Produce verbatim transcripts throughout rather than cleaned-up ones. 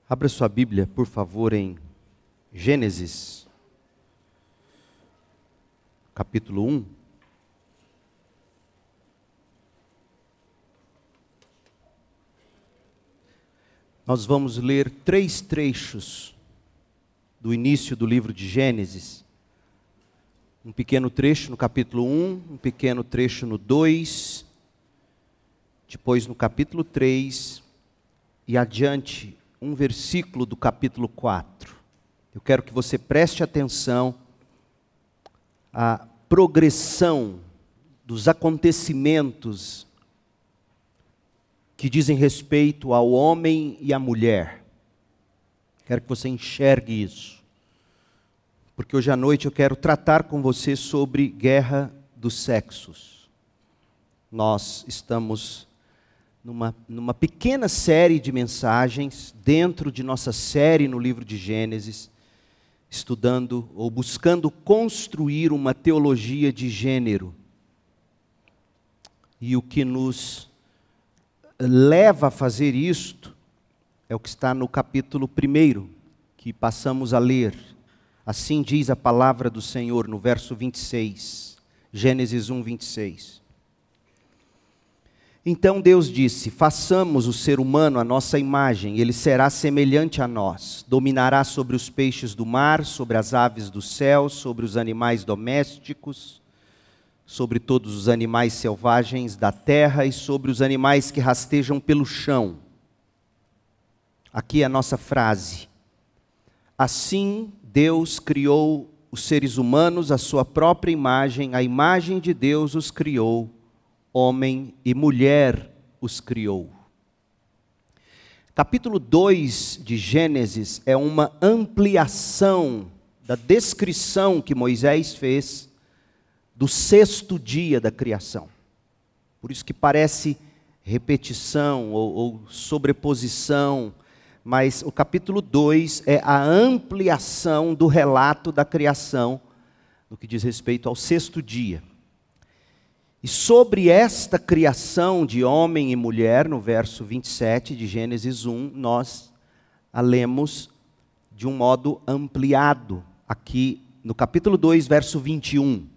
Abra sua Bíblia, por favor, em Gênesis, capítulo um. Nós vamos ler três trechos do início do livro de Gênesis. Um pequeno trecho no capítulo um, um pequeno trecho no dois, depois no capítulo três e adiante um versículo do capítulo quatro. Eu quero que você preste atenção à progressão dos acontecimentos que dizem respeito ao homem e à mulher. Quero que você enxergue isso, porque hoje à noite eu quero tratar com você sobre guerra dos sexos. Nós estamos numa, numa pequena série de mensagens, dentro de nossa série no livro de Gênesis, estudando ou buscando construir uma teologia de gênero. E o que nos leva a fazer isto é o que está no capítulo primeiro, que passamos a ler. Assim diz a palavra do Senhor no verso vinte e seis, Gênesis um, vinte e seis. Então Deus disse: façamos o ser humano à nossa imagem, ele será semelhante a nós, dominará sobre os peixes do mar, sobre as aves do céu, sobre os animais domésticos, sobre todos os animais selvagens da terra e sobre os animais que rastejam pelo chão. Aqui é a nossa frase. Assim Deus criou os seres humanos à sua própria imagem, a imagem de Deus os criou, homem e mulher os criou. Capítulo dois de Gênesis é uma ampliação da descrição que Moisés fez do sexto dia da criação. Por isso que parece repetição ou, ou sobreposição, mas o capítulo dois é a ampliação do relato da criação, no que diz respeito ao sexto dia. E sobre esta criação de homem e mulher, no verso vinte e sete de Gênesis um, nós a lemos de um modo ampliado, aqui no capítulo dois, verso vinte e um.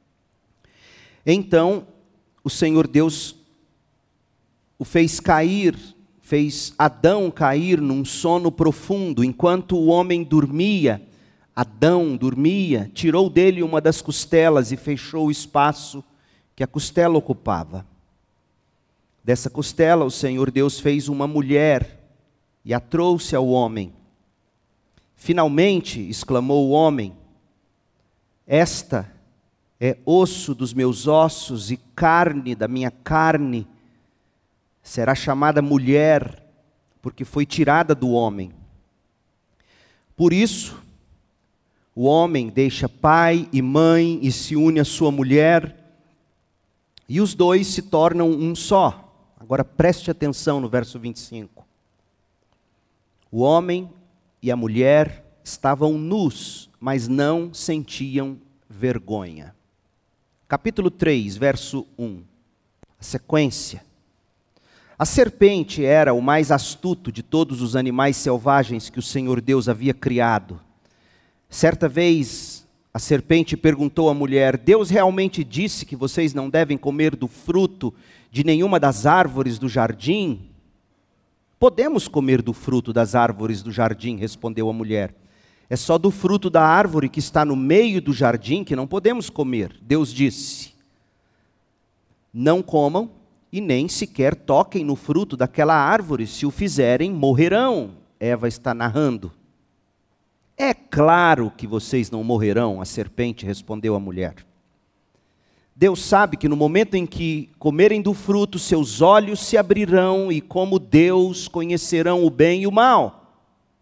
Então, o Senhor Deus o fez cair, fez Adão cair num sono profundo. Enquanto o homem dormia, Adão dormia, tirou dele uma das costelas e fechou o espaço que a costela ocupava. Dessa costela, o Senhor Deus fez uma mulher e a trouxe ao homem. Finalmente, exclamou o homem, esta é osso dos meus ossos e carne da minha carne, será chamada mulher, porque foi tirada do homem. Por isso, o homem deixa pai e mãe e se une à sua mulher, e os dois se tornam um só. Agora preste atenção no verso vinte e cinco. O homem e a mulher estavam nus, mas não sentiam vergonha. Capítulo três, verso um. A sequência. A serpente era o mais astuto de todos os animais selvagens que o Senhor Deus havia criado. Certa vez, a serpente perguntou à mulher: Deus realmente disse que vocês não devem comer do fruto de nenhuma das árvores do jardim? Podemos comer do fruto das árvores do jardim, respondeu a mulher. É só do fruto da árvore que está no meio do jardim que não podemos comer. Deus disse: não comam e nem sequer toquem no fruto daquela árvore, se o fizerem, morrerão. Eva está narrando. É claro que vocês não morrerão, a serpente respondeu à mulher. Deus sabe que no momento em que comerem do fruto, seus olhos se abrirão e como Deus conhecerão o bem e o mal.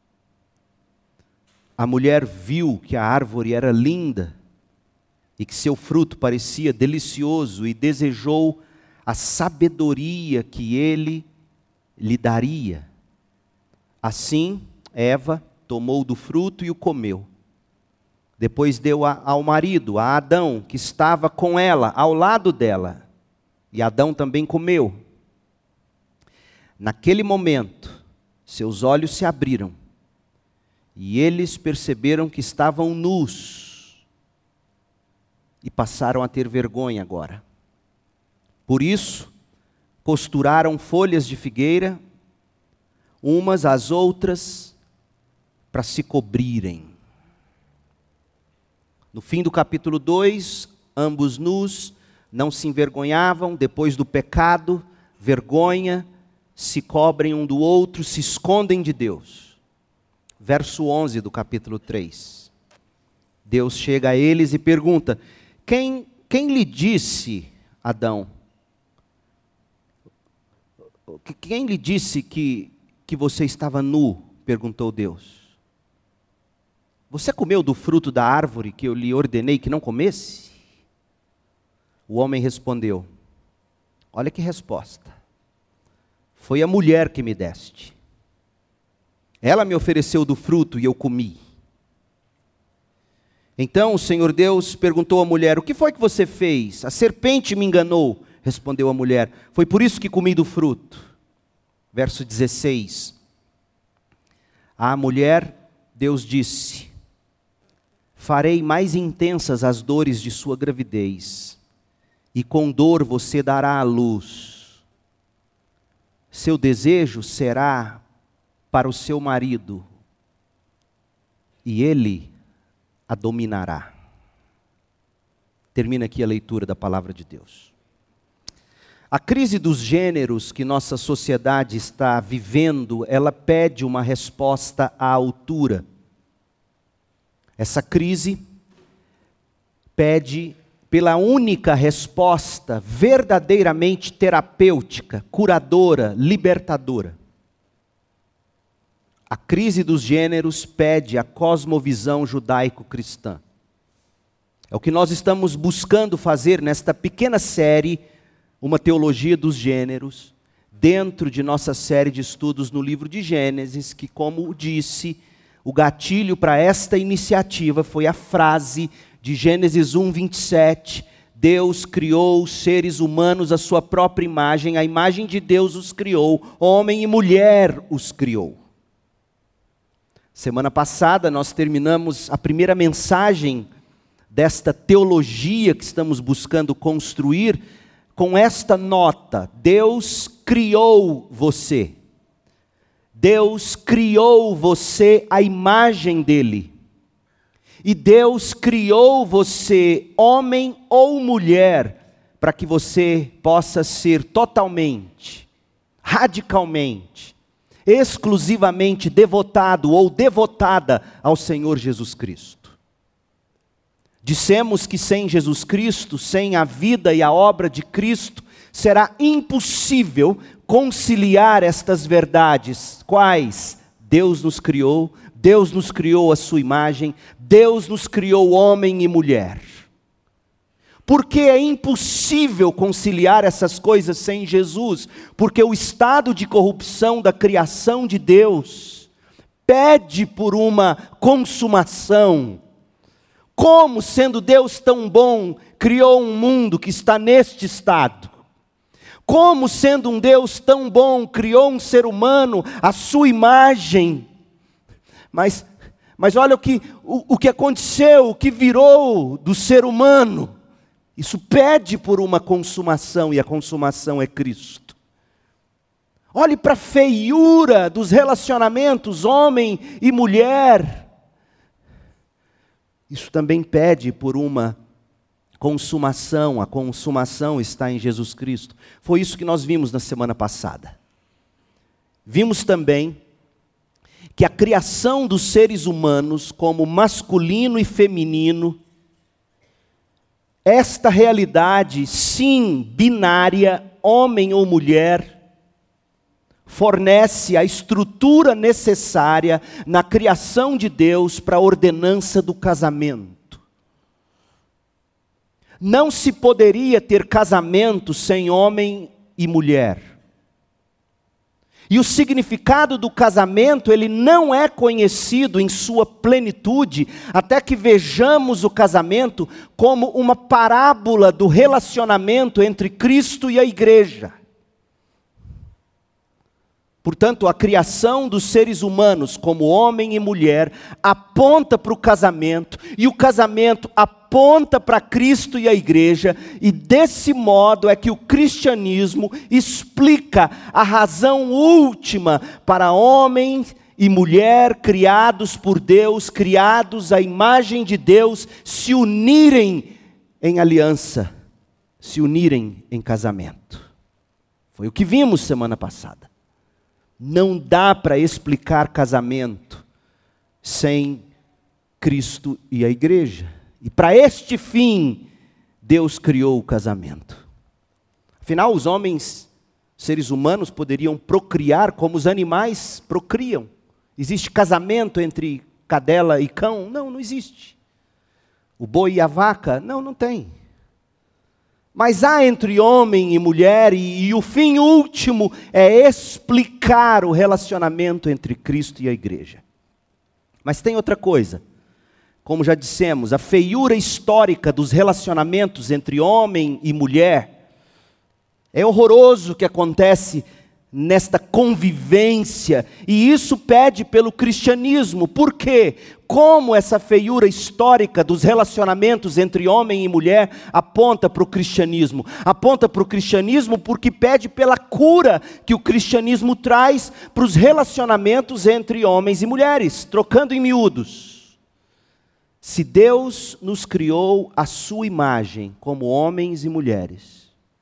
A mulher viu que a árvore era linda e que seu fruto parecia delicioso e desejou a sabedoria que ele lhe daria. Assim, Eva tomou do fruto e o comeu. Depois deu a, ao marido, a Adão, que estava com ela, ao lado dela. E Adão também comeu. Naquele momento, seus olhos se abriram E eles perceberam que estavam nus e passaram a ter vergonha agora. Por isso, costuraram folhas de figueira, umas às outras, para se cobrirem. No fim do capítulo dois, ambos nus, não se envergonhavam, depois do pecado, vergonha, se cobrem um do outro, se escondem de Deus. Verso onze do capítulo três. Deus chega a eles e pergunta: Quem, quem lhe disse, Adão? Quem lhe disse que, que você estava nu? Perguntou Deus. Você comeu do fruto da árvore que eu lhe ordenei que não comesse? O homem respondeu: Olha que resposta. Foi a mulher que me deste. Ela me ofereceu do fruto e eu comi. Então o Senhor Deus perguntou à mulher: O que foi que você fez? A serpente me enganou. Respondeu a mulher: Foi por isso que comi do fruto. Verso dezesseis. À mulher, Deus disse: Farei mais intensas as dores de sua gravidez, e com dor você dará à luz. Seu desejo será para o seu marido, e ele a dominará. Termina aqui a leitura da palavra de Deus. A crise dos gêneros que nossa sociedade está vivendo, ela pede uma resposta à altura. Essa crise pede pela única resposta verdadeiramente terapêutica, curadora, libertadora. A crise dos gêneros pede a cosmovisão judaico-cristã. É o que nós estamos buscando fazer nesta pequena série, uma teologia dos gêneros, dentro de nossa série de estudos no livro de Gênesis, que, como disse, o gatilho para esta iniciativa foi a frase de Gênesis um, vinte e sete, Deus criou os seres humanos à sua própria imagem, a imagem de Deus os criou, homem e mulher os criou. Semana passada nós terminamos a primeira mensagem desta teologia que estamos buscando construir com esta nota: Deus criou você. Deus criou você à imagem dele. E Deus criou você, homem ou mulher, para que você possa ser totalmente, radicalmente, exclusivamente devotado ou devotada ao Senhor Jesus Cristo. Dissemos que sem Jesus Cristo, sem a vida e a obra de Cristo, será impossível conciliar estas verdades. Quais? Deus nos criou, Deus nos criou à sua imagem, Deus nos criou homem e mulher. Porque é impossível conciliar essas coisas sem Jesus? Porque o estado de corrupção da criação de Deus pede por uma consumação. Como, sendo Deus tão bom, criou um mundo que está neste estado? Como, sendo um Deus tão bom, criou um ser humano à sua imagem? Mas, mas olha o que, o, o que aconteceu, o que virou do ser humano. Isso pede por uma consumação, e a consumação é Cristo. Olhe para a feiura dos relacionamentos, homem e mulher. Isso também pede por uma consumação, a consumação está em Jesus Cristo. Foi isso que nós vimos na semana passada. Vimos também que a criação dos seres humanos como masculino e feminino, esta realidade, sim, binária, homem ou mulher, fornece a estrutura necessária na criação de Deus para a ordenança do casamento. Não se poderia ter casamento sem homem e mulher. E o significado do casamento, ele não é conhecido em sua plenitude, até que vejamos o casamento como uma parábola do relacionamento entre Cristo e a igreja. Portanto, a criação dos seres humanos como homem e mulher aponta para o casamento, e o casamento aponta para Cristo e a igreja, e desse modo é que o cristianismo explica a razão última para homem e mulher criados por Deus, criados à imagem de Deus, se unirem em aliança, se unirem em casamento. Foi o que vimos semana passada. Não dá para explicar casamento sem Cristo e a igreja. E para este fim, Deus criou o casamento. Afinal, os homens, seres humanos, poderiam procriar como os animais procriam. Existe casamento entre cadela e cão? Não, não existe. O boi e a vaca? Não, não tem. Mas há entre homem e mulher, e, e o fim último é explicar o relacionamento entre Cristo e a igreja. Mas tem outra coisa. Como já dissemos, a feiura histórica dos relacionamentos entre homem e mulher é horroroso o que acontece nesta convivência, e isso pede pelo cristianismo. Por quê? Como essa feiura histórica dos relacionamentos entre homem e mulher aponta para o cristianismo? Aponta para o cristianismo porque pede pela cura que o cristianismo traz para os relacionamentos entre homens e mulheres. Trocando em miúdos, se Deus nos criou à sua imagem como homens e mulheres,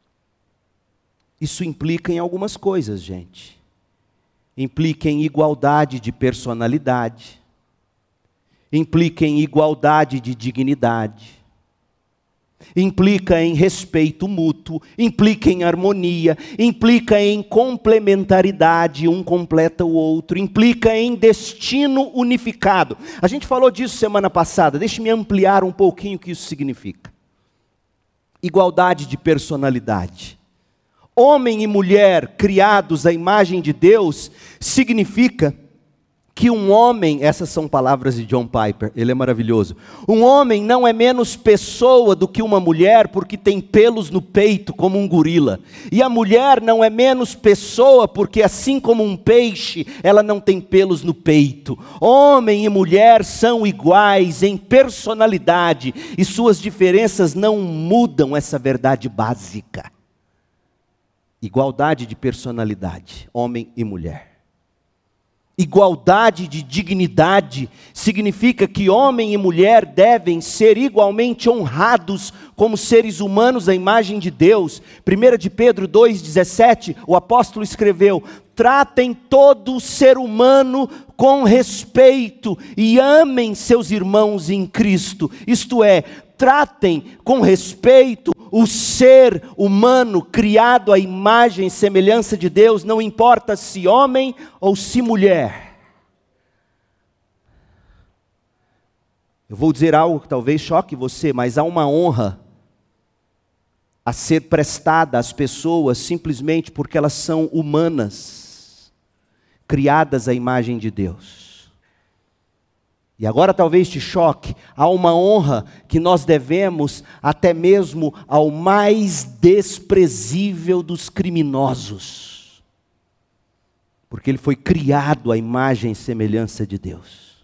isso implica em algumas coisas, gente. Implica em igualdade de personalidade, implica em igualdade de dignidade, implica em respeito mútuo, implica em harmonia, implica em complementaridade, um completa o outro, implica em destino unificado. A gente falou disso semana passada, deixe-me ampliar um pouquinho o que isso significa. Igualdade de personalidade. Homem e mulher criados à imagem de Deus, significa que um homem, essas são palavras de John Piper, ele é maravilhoso. Um homem não é menos pessoa do que uma mulher porque tem pelos no peito como um gorila. E a mulher não é menos pessoa porque assim como um peixe, ela não tem pelos no peito. Homem e mulher são iguais em personalidade e suas diferenças não mudam essa verdade básica. Igualdade de personalidade, homem e mulher. Igualdade de dignidade significa que homem e mulher devem ser igualmente honrados como seres humanos à imagem de Deus. primeira de Pedro dois, dezessete, o apóstolo escreveu: tratem todo ser humano com respeito e amem seus irmãos em Cristo. Isto é, tratem com respeito o ser humano criado à imagem e semelhança de Deus, não importa se homem ou se mulher. Eu vou dizer algo que talvez choque você, mas há uma honra a ser prestada às pessoas simplesmente porque elas são humanas, criadas à imagem de Deus. E agora talvez te choque, há uma honra que nós devemos até mesmo ao mais desprezível dos criminosos. Porque ele foi criado à imagem e semelhança de Deus.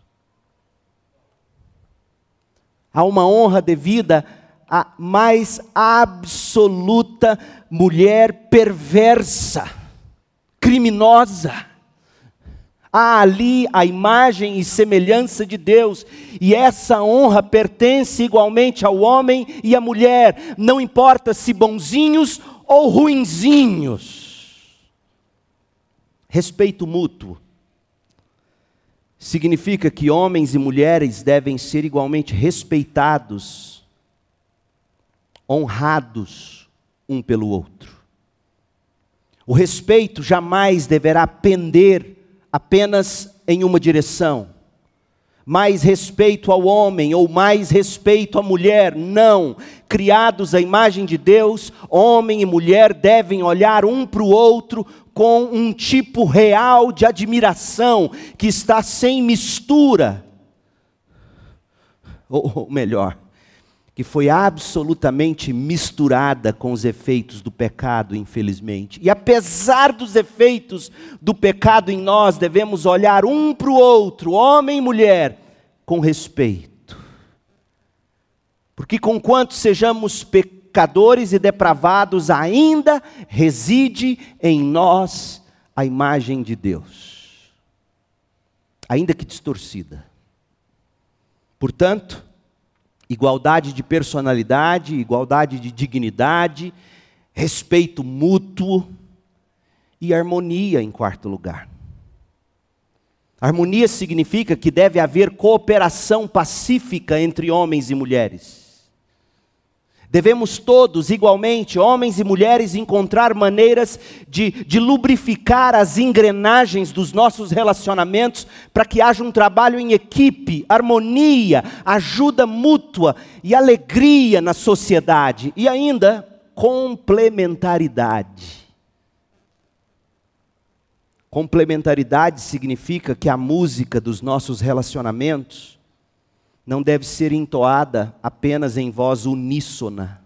Há uma honra devida à mais absoluta mulher perversa, criminosa. Há ali a imagem e semelhança de Deus, e essa honra pertence igualmente ao homem e à mulher, não importa se bonzinhos ou ruinzinhos. Respeito mútuo significa que homens e mulheres devem ser igualmente respeitados, honrados um pelo outro. O respeito jamais deverá pender apenas em uma direção, mais respeito ao homem ou mais respeito à mulher, não. Criados à imagem de Deus, homem e mulher devem olhar um para o outro com um tipo real de admiração, que está sem mistura, ou, ou melhor, que foi absolutamente misturada com os efeitos do pecado, infelizmente. E apesar dos efeitos do pecado em nós, devemos olhar um para o outro, homem e mulher, com respeito. Porque conquanto sejamos pecadores e depravados, ainda reside em nós a imagem de Deus, ainda que distorcida. Portanto, igualdade de personalidade, igualdade de dignidade, respeito mútuo e harmonia em quarto lugar. Harmonia significa que deve haver cooperação pacífica entre homens e mulheres. Devemos todos, igualmente, homens e mulheres, encontrar maneiras de, de lubrificar as engrenagens dos nossos relacionamentos para que haja um trabalho em equipe, harmonia, ajuda mútua e alegria na sociedade. E ainda, complementaridade. Complementaridade significa que a música dos nossos relacionamentos não deve ser entoada apenas em voz uníssona.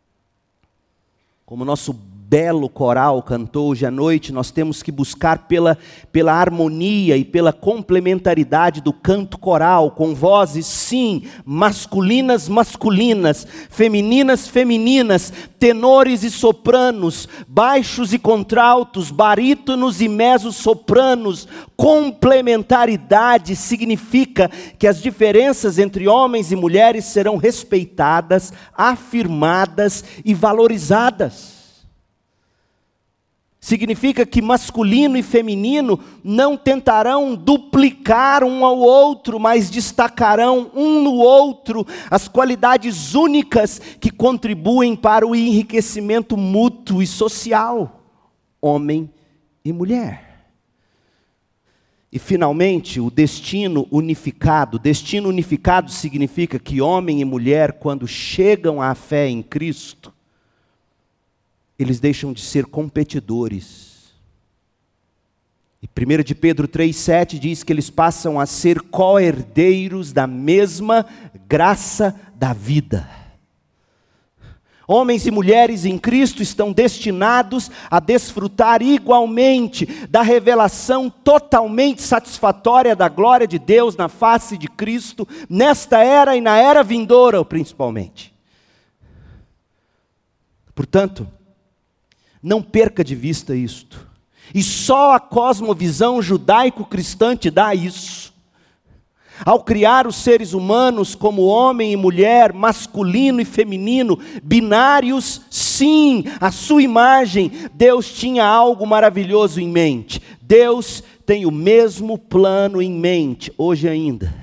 Como nosso belo coral cantou hoje à noite, nós temos que buscar pela, pela harmonia e pela complementaridade do canto coral, com vozes, sim, masculinas, masculinas, femininas, femininas, tenores e sopranos, baixos e contraltos, barítonos e mezzo-sopranos. Complementaridade significa que as diferenças entre homens e mulheres serão respeitadas, afirmadas e valorizadas. Significa que masculino e feminino não tentarão duplicar um ao outro, mas destacarão um no outro as qualidades únicas que contribuem para o enriquecimento mútuo e social, homem e mulher. E finalmente, o destino unificado. Destino unificado significa que homem e mulher, quando chegam à fé em Cristo, eles deixam de ser competidores. E primeira de Pedro três, sete diz que eles passam a ser co-herdeiros da mesma graça da vida. Homens e mulheres em Cristo estão destinados a desfrutar igualmente da revelação totalmente satisfatória da glória de Deus na face de Cristo, nesta era e na era vindoura, principalmente. Portanto, não perca de vista isto. E só a cosmovisão judaico-cristã te dá isso. Ao criar os seres humanos como homem e mulher, masculino e feminino, binários, sim, a sua imagem, Deus tinha algo maravilhoso em mente. Deus tem o mesmo plano em mente, hoje ainda.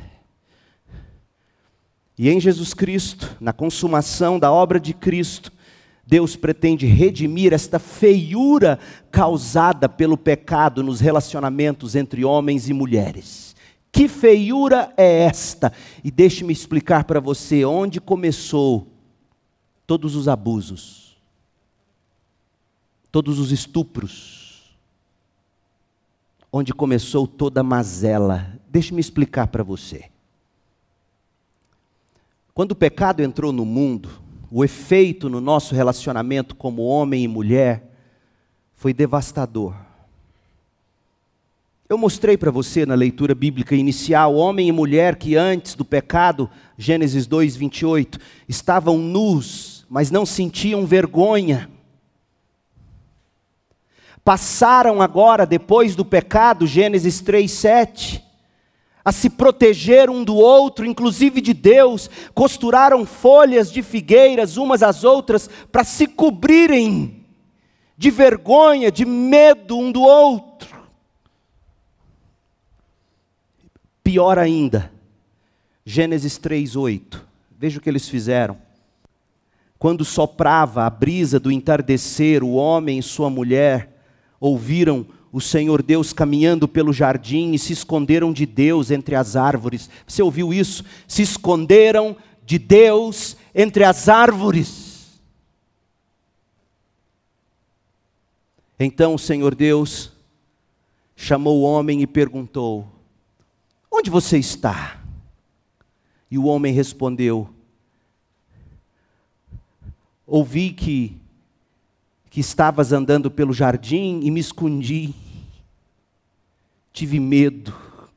E em Jesus Cristo, na consumação da obra de Cristo, Deus pretende redimir esta feiura causada pelo pecado nos relacionamentos entre homens e mulheres. Que feiura é esta? E deixe-me explicar para você onde começou todos os abusos, todos os estupros, onde começou toda a mazela. Deixe-me explicar para você. Quando o pecado entrou no mundo, o efeito no nosso relacionamento como homem e mulher foi devastador. Eu mostrei para você na leitura bíblica inicial, homem e mulher que antes do pecado, Gênesis dois, vinte e oito, estavam nus, mas não sentiam vergonha. Passaram agora, depois do pecado, Gênesis três, sete, a se proteger um do outro, inclusive de Deus, costuraram folhas de figueiras umas às outras para se cobrirem de vergonha, de medo um do outro. Pior ainda, Gênesis três, oito, veja o que eles fizeram. Quando soprava a brisa do entardecer, o homem e sua mulher ouviram o Senhor Deus caminhando pelo jardim e se esconderam de Deus entre as árvores. Você ouviu isso? Se esconderam de Deus entre as árvores. Então o Senhor Deus chamou o homem e perguntou: onde você está? E o homem respondeu: ouvi que, que estavas andando pelo jardim e me escondi. Tive medo.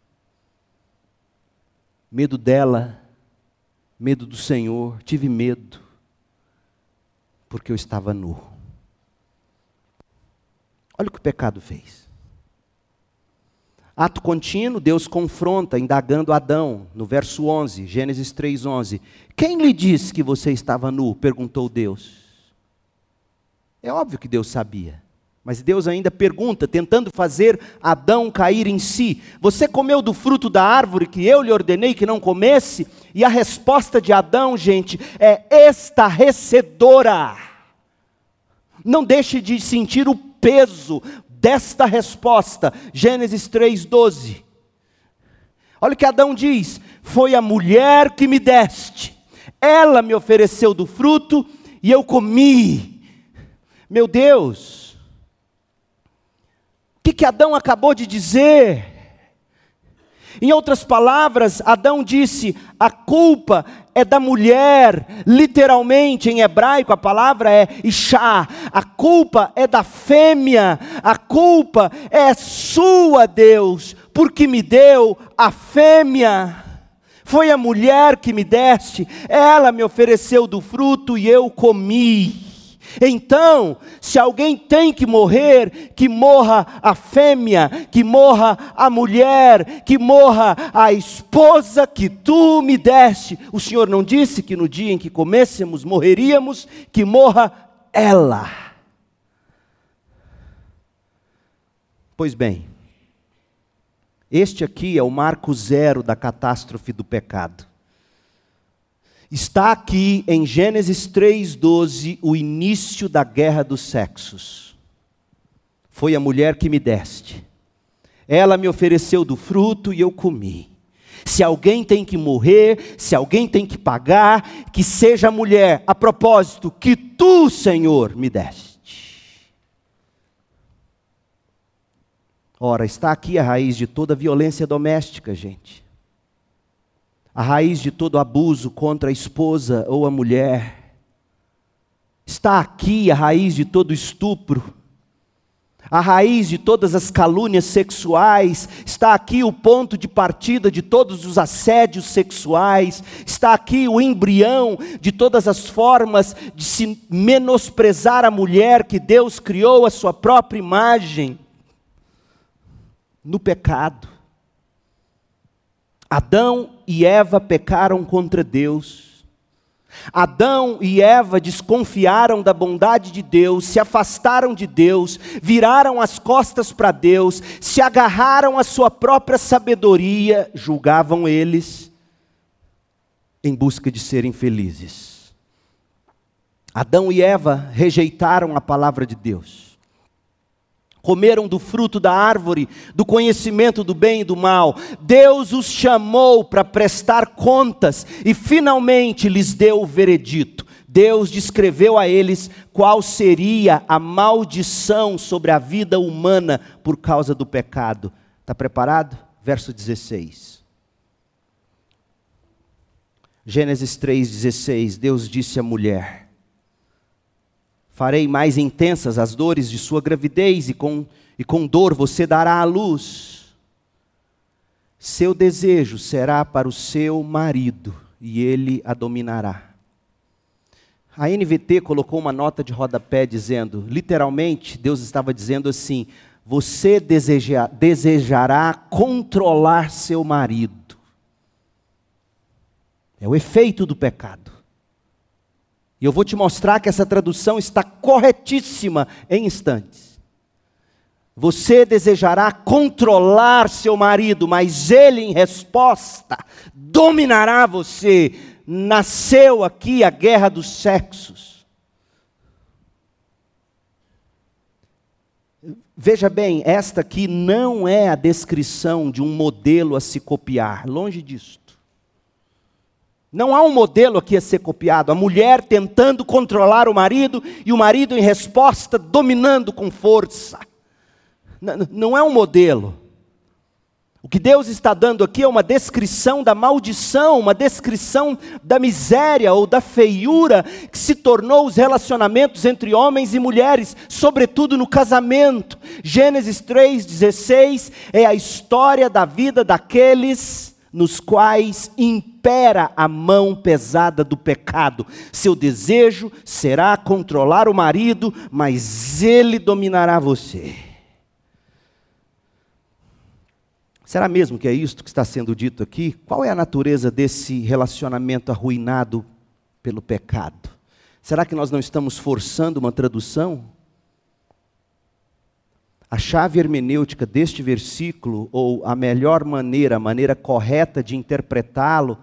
Medo dela, medo do Senhor, tive medo, porque eu estava nu. Olha o que o pecado fez. Ato contínuo, Deus confronta, indagando Adão, no verso onze, Gênesis três, onze. Quem lhe disse que você estava nu? Perguntou Deus. É óbvio que Deus sabia, mas Deus ainda pergunta, tentando fazer Adão cair em si. Você comeu do fruto da árvore que eu lhe ordenei que não comesse? E a resposta de Adão, gente, é estarrecedora. Não deixe de sentir o peso desta resposta. Gênesis três, doze. Olha o que Adão diz: foi a mulher que me deste, ela me ofereceu do fruto e eu comi. Meu Deus, o que, que Adão acabou de dizer? Em outras palavras, Adão disse: a culpa é da mulher. Literalmente, em hebraico, a palavra é Ishá. A culpa é da fêmea. A culpa é sua, Deus, porque me deu a fêmea. Foi a mulher que me deste. Ela me ofereceu do fruto e eu comi. Então, se alguém tem que morrer, que morra a fêmea, que morra a mulher, que morra a esposa que tu me deste. O Senhor não disse que no dia em que comêssemos morreríamos? Que morra ela. Pois bem, este aqui é o marco zero da catástrofe do pecado. Está aqui em Gênesis três, doze, o início da guerra dos sexos. Foi a mulher que me deste. Ela me ofereceu do fruto e eu comi. Se alguém tem que morrer, se alguém tem que pagar, que seja a mulher. A propósito, que tu, Senhor, me deste. Ora, está aqui a raiz de toda violência doméstica, gente. A raiz de todo abuso contra a esposa ou a mulher. Está aqui a raiz de todo estupro. A raiz de todas as calúnias sexuais. Está aqui o ponto de partida de todos os assédios sexuais. Está aqui o embrião de todas as formas de se menosprezar a mulher que Deus criou à sua própria imagem. No pecado. Adão e Eva pecaram contra Deus. Adão e Eva desconfiaram da bondade de Deus, se afastaram de Deus, viraram as costas para Deus, se agarraram à sua própria sabedoria, julgavam eles, em busca de serem felizes. Adão e Eva rejeitaram a palavra de Deus. Comeram do fruto da árvore, do conhecimento do bem e do mal. Deus os chamou para prestar contas e finalmente lhes deu o veredito. Deus descreveu a eles qual seria a maldição sobre a vida humana por causa do pecado. Está preparado? Verso dezesseis. Gênesis três, dezesseis. Deus disse à mulher: farei mais intensas as dores de sua gravidez, e com, e com dor você dará à luz. Seu desejo será para o seu marido, e ele a dominará. A N V T colocou uma nota de rodapé dizendo, literalmente, Deus estava dizendo assim: você deseja, desejará controlar seu marido. É o efeito do pecado. E eu vou te mostrar que essa tradução está corretíssima em instantes. Você desejará controlar seu marido, mas ele, em resposta, dominará você. Nasceu aqui a guerra dos sexos. Veja bem, esta aqui não é a descrição de um modelo a se copiar, longe disso. Não há um modelo aqui a ser copiado. A mulher tentando controlar o marido e o marido, em resposta, dominando com força. Não é um modelo. O que Deus está dando aqui é uma descrição da maldição, uma descrição da miséria ou da feiura que se tornou os relacionamentos entre homens e mulheres, sobretudo no casamento. Gênesis três, dezesseis é a história da vida daqueles nos quais impera a mão pesada do pecado. Seu desejo será controlar o marido, mas ele dominará você. Será mesmo que é isto que está sendo dito aqui? Qual é a natureza desse relacionamento arruinado pelo pecado? Será que nós não estamos forçando uma tradução? A chave hermenêutica deste versículo, ou a melhor maneira, a maneira correta de interpretá-lo,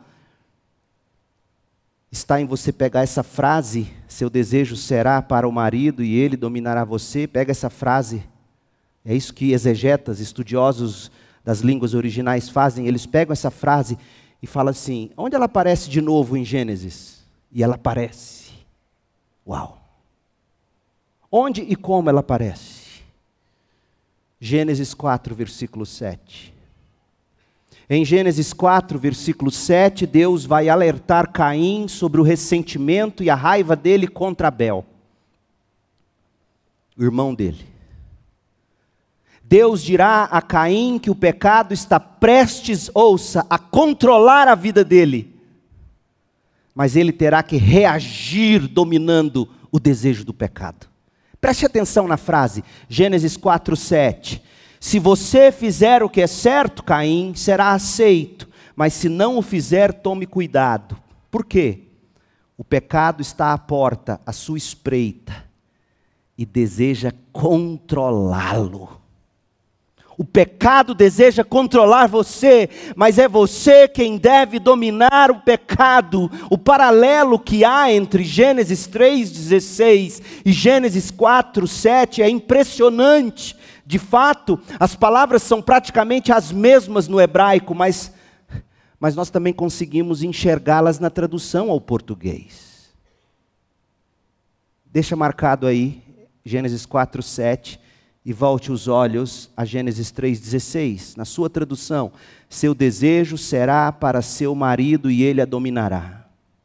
está em você pegar essa frase, seu desejo será para o marido e ele dominará você. Pega essa frase, é isso que exegetas, estudiosos das línguas originais fazem, eles pegam essa frase e falam assim, onde ela aparece de novo em Gênesis? E ela aparece. Uau! Onde e como ela aparece? Gênesis quatro, versículo sete. Em Gênesis quatro, versículo sete, Deus vai alertar Caim sobre o ressentimento e a raiva dele contra Abel, o irmão dele. Deus dirá a Caim que o pecado está prestes, ouça, a controlar a vida dele. Mas ele terá que reagir dominando o desejo do pecado. Preste atenção na frase, Gênesis quatro, sete. Se você fizer o que é certo, Caim, será aceito. Mas se não o fizer, tome cuidado. Por quê? O pecado está à porta, à sua espreita, e deseja controlá-lo. O pecado deseja controlar você, mas é você quem deve dominar o pecado. O paralelo que há entre Gênesis três, dezesseis e Gênesis quatro, sete é impressionante. De fato, as palavras são praticamente as mesmas no hebraico, mas, mas nós também conseguimos enxergá-las na tradução ao português. Deixa marcado aí, Gênesis quatro, sete. E volte os olhos a Gênesis três, dezesseis. Na sua tradução, seu desejo será para seu marido e ele a dominará.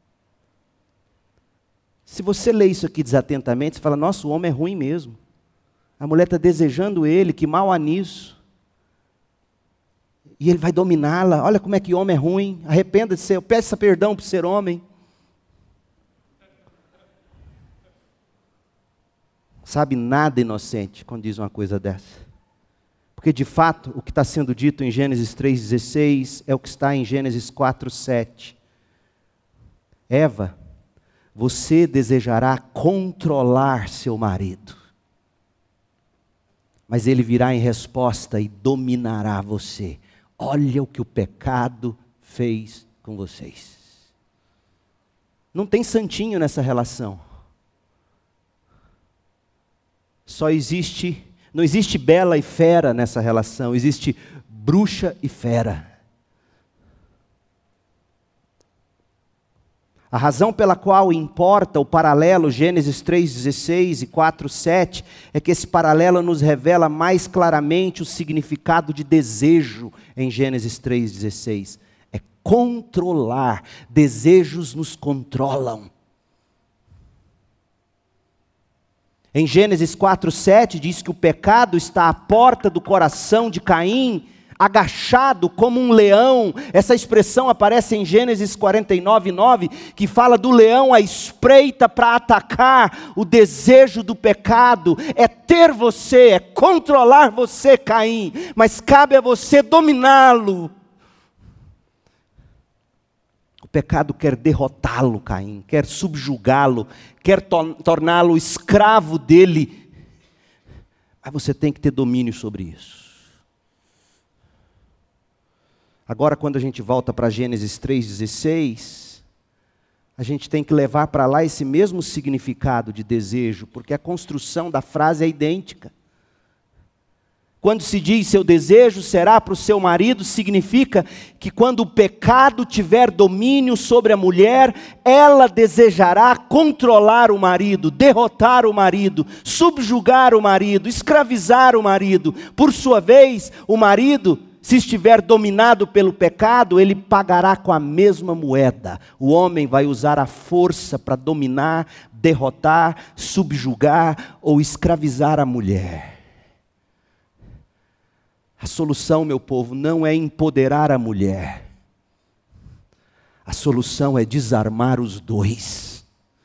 Se você lê isso aqui desatentamente, você fala, nossa, o homem é ruim mesmo. A mulher está desejando ele, que mal há nisso. E ele vai dominá-la. Olha como é que homem é ruim. Arrependa-se, peça perdão por ser homem. Sabe, nada inocente quando diz uma coisa dessa. Porque de fato, o que está sendo dito em Gênesis três, dezesseis é o que está em Gênesis quatro, sete. Eva, você desejará controlar seu marido. Mas ele virá em resposta e dominará você. Olha o que o pecado fez com vocês. Não tem santinho nessa relação. Só existe, não existe bela e fera nessa relação, existe bruxa e fera. A razão pela qual importa o paralelo Gênesis três, dezesseis e quatro, sete, é que esse paralelo nos revela mais claramente o significado de desejo em Gênesis três, dezesseis. É controlar, desejos nos controlam. Em Gênesis quatro, sete diz que o pecado está à porta do coração de Caim, agachado como um leão. Essa expressão aparece em Gênesis quarenta e nove, nove, que fala do leão à espreita para atacar. O desejo do pecado é ter você, é controlar você, Caim, mas cabe a você dominá-lo. O pecado quer derrotá-lo, Caim, quer subjugá-lo, quer to- torná-lo escravo dele. Mas você tem que ter domínio sobre isso. Agora, quando a gente volta para Gênesis três, dezesseis, a gente tem que levar para lá esse mesmo significado de desejo, porque a construção da frase é idêntica. Quando se diz seu desejo será para o seu marido, significa que quando o pecado tiver domínio sobre a mulher, ela desejará controlar o marido, derrotar o marido, subjugar o marido, escravizar o marido. Por sua vez, o marido se estiver dominado pelo pecado, ele pagará com a mesma moeda. O homem vai usar a força para dominar, derrotar, subjugar ou escravizar a mulher. A solução, meu povo, não é empoderar a mulher. A solução é desarmar os dois.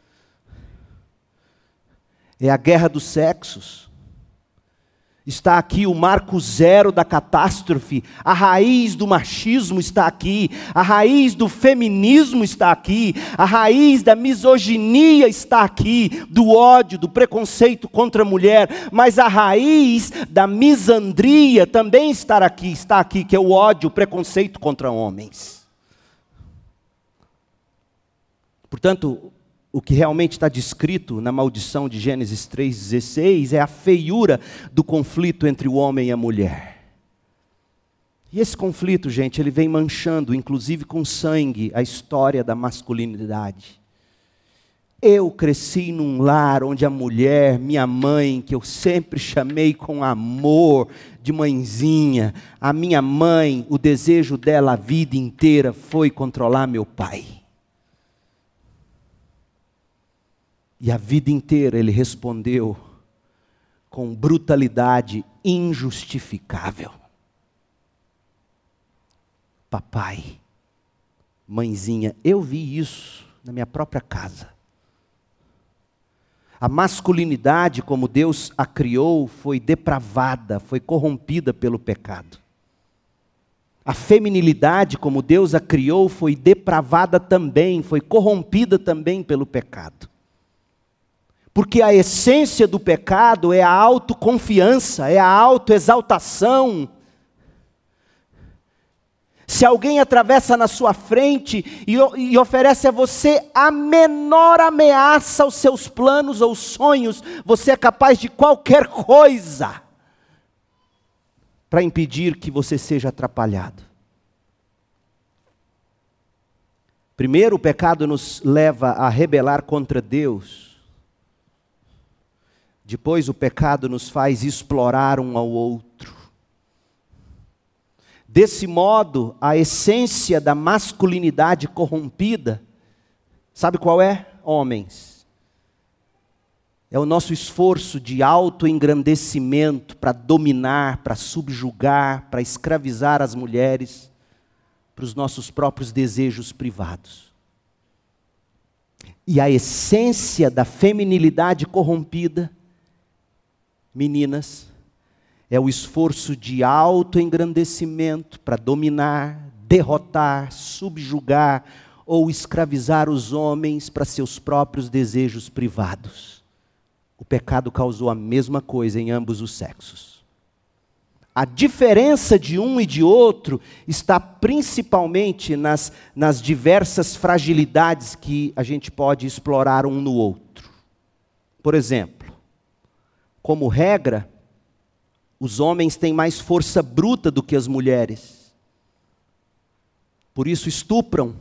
É a guerra dos sexos. Está aqui o marco zero da catástrofe, a raiz do machismo está aqui, a raiz do feminismo está aqui, a raiz da misoginia está aqui, do ódio, do preconceito contra a mulher, mas a raiz da misandria também está aqui, está aqui, que é o ódio, o preconceito contra homens. Portanto, o que realmente está descrito na maldição de Gênesis três dezesseis é a feiura do conflito entre o homem e a mulher. E esse conflito, gente, ele vem manchando, inclusive com sangue, a história da masculinidade. Eu cresci num lar onde a mulher, minha mãe, que eu sempre chamei com amor de mãezinha, a minha mãe, o desejo dela a vida inteira foi controlar meu pai. E a vida inteira ele respondeu com brutalidade injustificável. Papai, mãezinha, eu vi isso na minha própria casa. A masculinidade, como Deus a criou, foi depravada, foi corrompida pelo pecado. A feminilidade, como Deus a criou, foi depravada também, foi corrompida também pelo pecado. Porque a essência do pecado é a autoconfiança, é a autoexaltação. Se alguém atravessa na sua frente e, e oferece a você a menor ameaça aos seus planos ou sonhos, você é capaz de qualquer coisa para impedir que você seja atrapalhado. Primeiro, o pecado nos leva a rebelar contra Deus. Depois o pecado nos faz explorar um ao outro. Desse modo, a essência da masculinidade corrompida, sabe qual é? Homens. É o nosso esforço de autoengrandecimento para dominar, para subjugar, para escravizar as mulheres, para os nossos próprios desejos privados. E a essência da feminilidade corrompida, meninas, é o esforço de autoengrandecimento para dominar, derrotar, subjugar ou escravizar os homens para seus próprios desejos privados. O pecado causou a mesma coisa em ambos os sexos. A diferença de um e de outro está principalmente nas, nas diversas fragilidades que a gente pode explorar um no outro. Por exemplo, como regra, os homens têm mais força bruta do que as mulheres. Por isso estupram.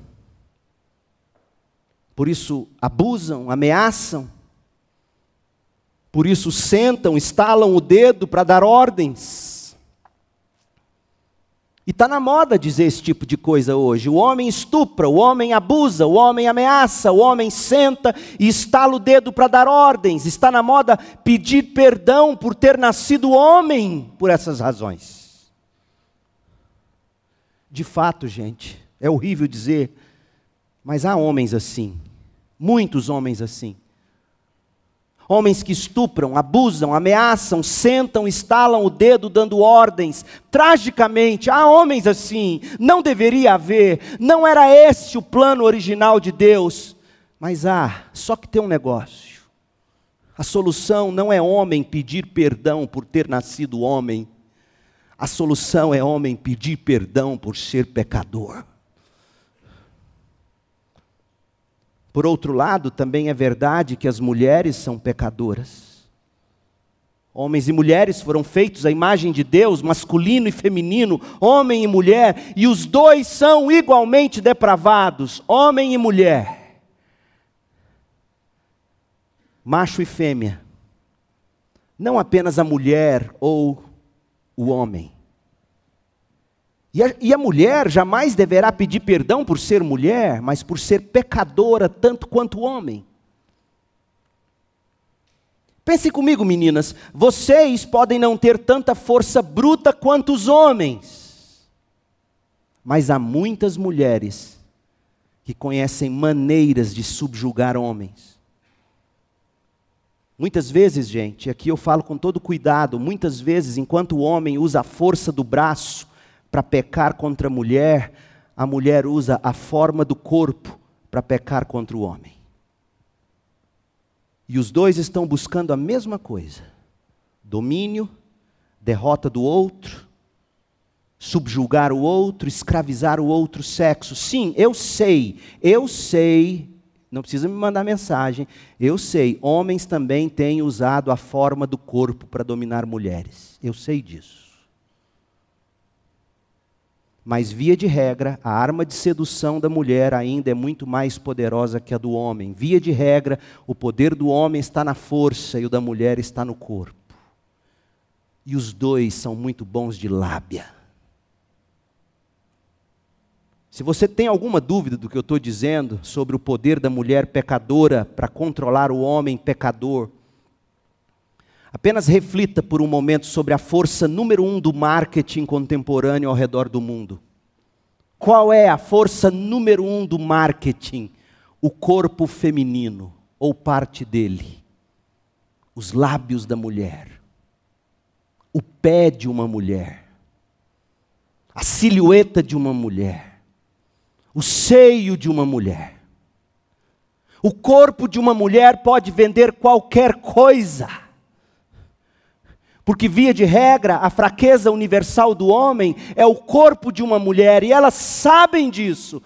Por isso abusam, ameaçam. Por isso sentam, estalam o dedo para dar ordens. E está na moda dizer esse tipo de coisa hoje. O homem estupra, o homem abusa, o homem ameaça, o homem senta e estala o dedo para dar ordens. Está na moda pedir perdão por ter nascido homem por essas razões. De fato, gente, é horrível dizer, mas há homens assim, muitos homens assim. Homens que estupram, abusam, ameaçam, sentam, estalam o dedo dando ordens. Tragicamente, há homens assim. Não deveria haver. Não era esse o plano original de Deus. Mas há, só que tem um negócio. A solução não é homem pedir perdão por ter nascido homem. A solução é homem pedir perdão por ser pecador. Por outro lado, também é verdade que as mulheres são pecadoras. Homens e mulheres foram feitos à imagem de Deus, masculino e feminino, homem e mulher, e os dois são igualmente depravados, homem e mulher. Macho e fêmea. Não apenas a mulher ou o homem. E a, e a mulher jamais deverá pedir perdão por ser mulher, mas por ser pecadora tanto quanto o homem. Pensem comigo, meninas, vocês podem não ter tanta força bruta quanto os homens, mas há muitas mulheres que conhecem maneiras de subjugar homens. Muitas vezes, gente, aqui eu falo com todo cuidado, muitas vezes, enquanto o homem usa a força do braço para pecar contra a mulher, a mulher usa a forma do corpo para pecar contra o homem. E os dois estão buscando a mesma coisa: domínio, derrota do outro, subjugar o outro, escravizar o outro sexo. Sim, eu sei, eu sei, não precisa me mandar mensagem, eu sei, homens também têm usado a forma do corpo para dominar mulheres. Eu sei disso. Mas, via de regra, a arma de sedução da mulher ainda é muito mais poderosa que a do homem. Via de regra, o poder do homem está na força e o da mulher está no corpo. E os dois são muito bons de lábia. Se você tem alguma dúvida do que eu estou dizendo sobre o poder da mulher pecadora para controlar o homem pecador, apenas reflita por um momento sobre a força número um do marketing contemporâneo ao redor do mundo. Qual é a força número um do marketing? O corpo feminino, ou parte dele. Os lábios da mulher. O pé de uma mulher. A silhueta de uma mulher. O seio de uma mulher. O corpo de uma mulher pode vender qualquer coisa. Porque, via de regra, a fraqueza universal do homem é o corpo de uma mulher, e elas sabem disso.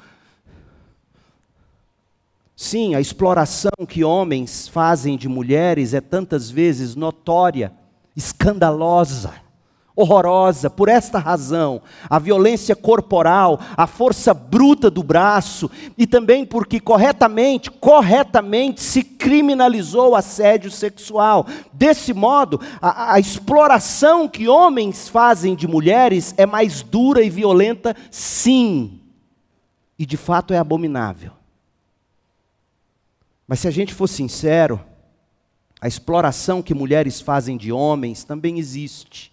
Sim, a exploração que homens fazem de mulheres é tantas vezes notória, escandalosa, horrorosa. Por esta razão, a violência corporal, a força bruta do braço, e também porque corretamente, corretamente se criminalizou o assédio sexual. Desse modo, a, a exploração que homens fazem de mulheres é mais dura e violenta, sim. E de fato é abominável. Mas se a gente for sincero, a exploração que mulheres fazem de homens também existe.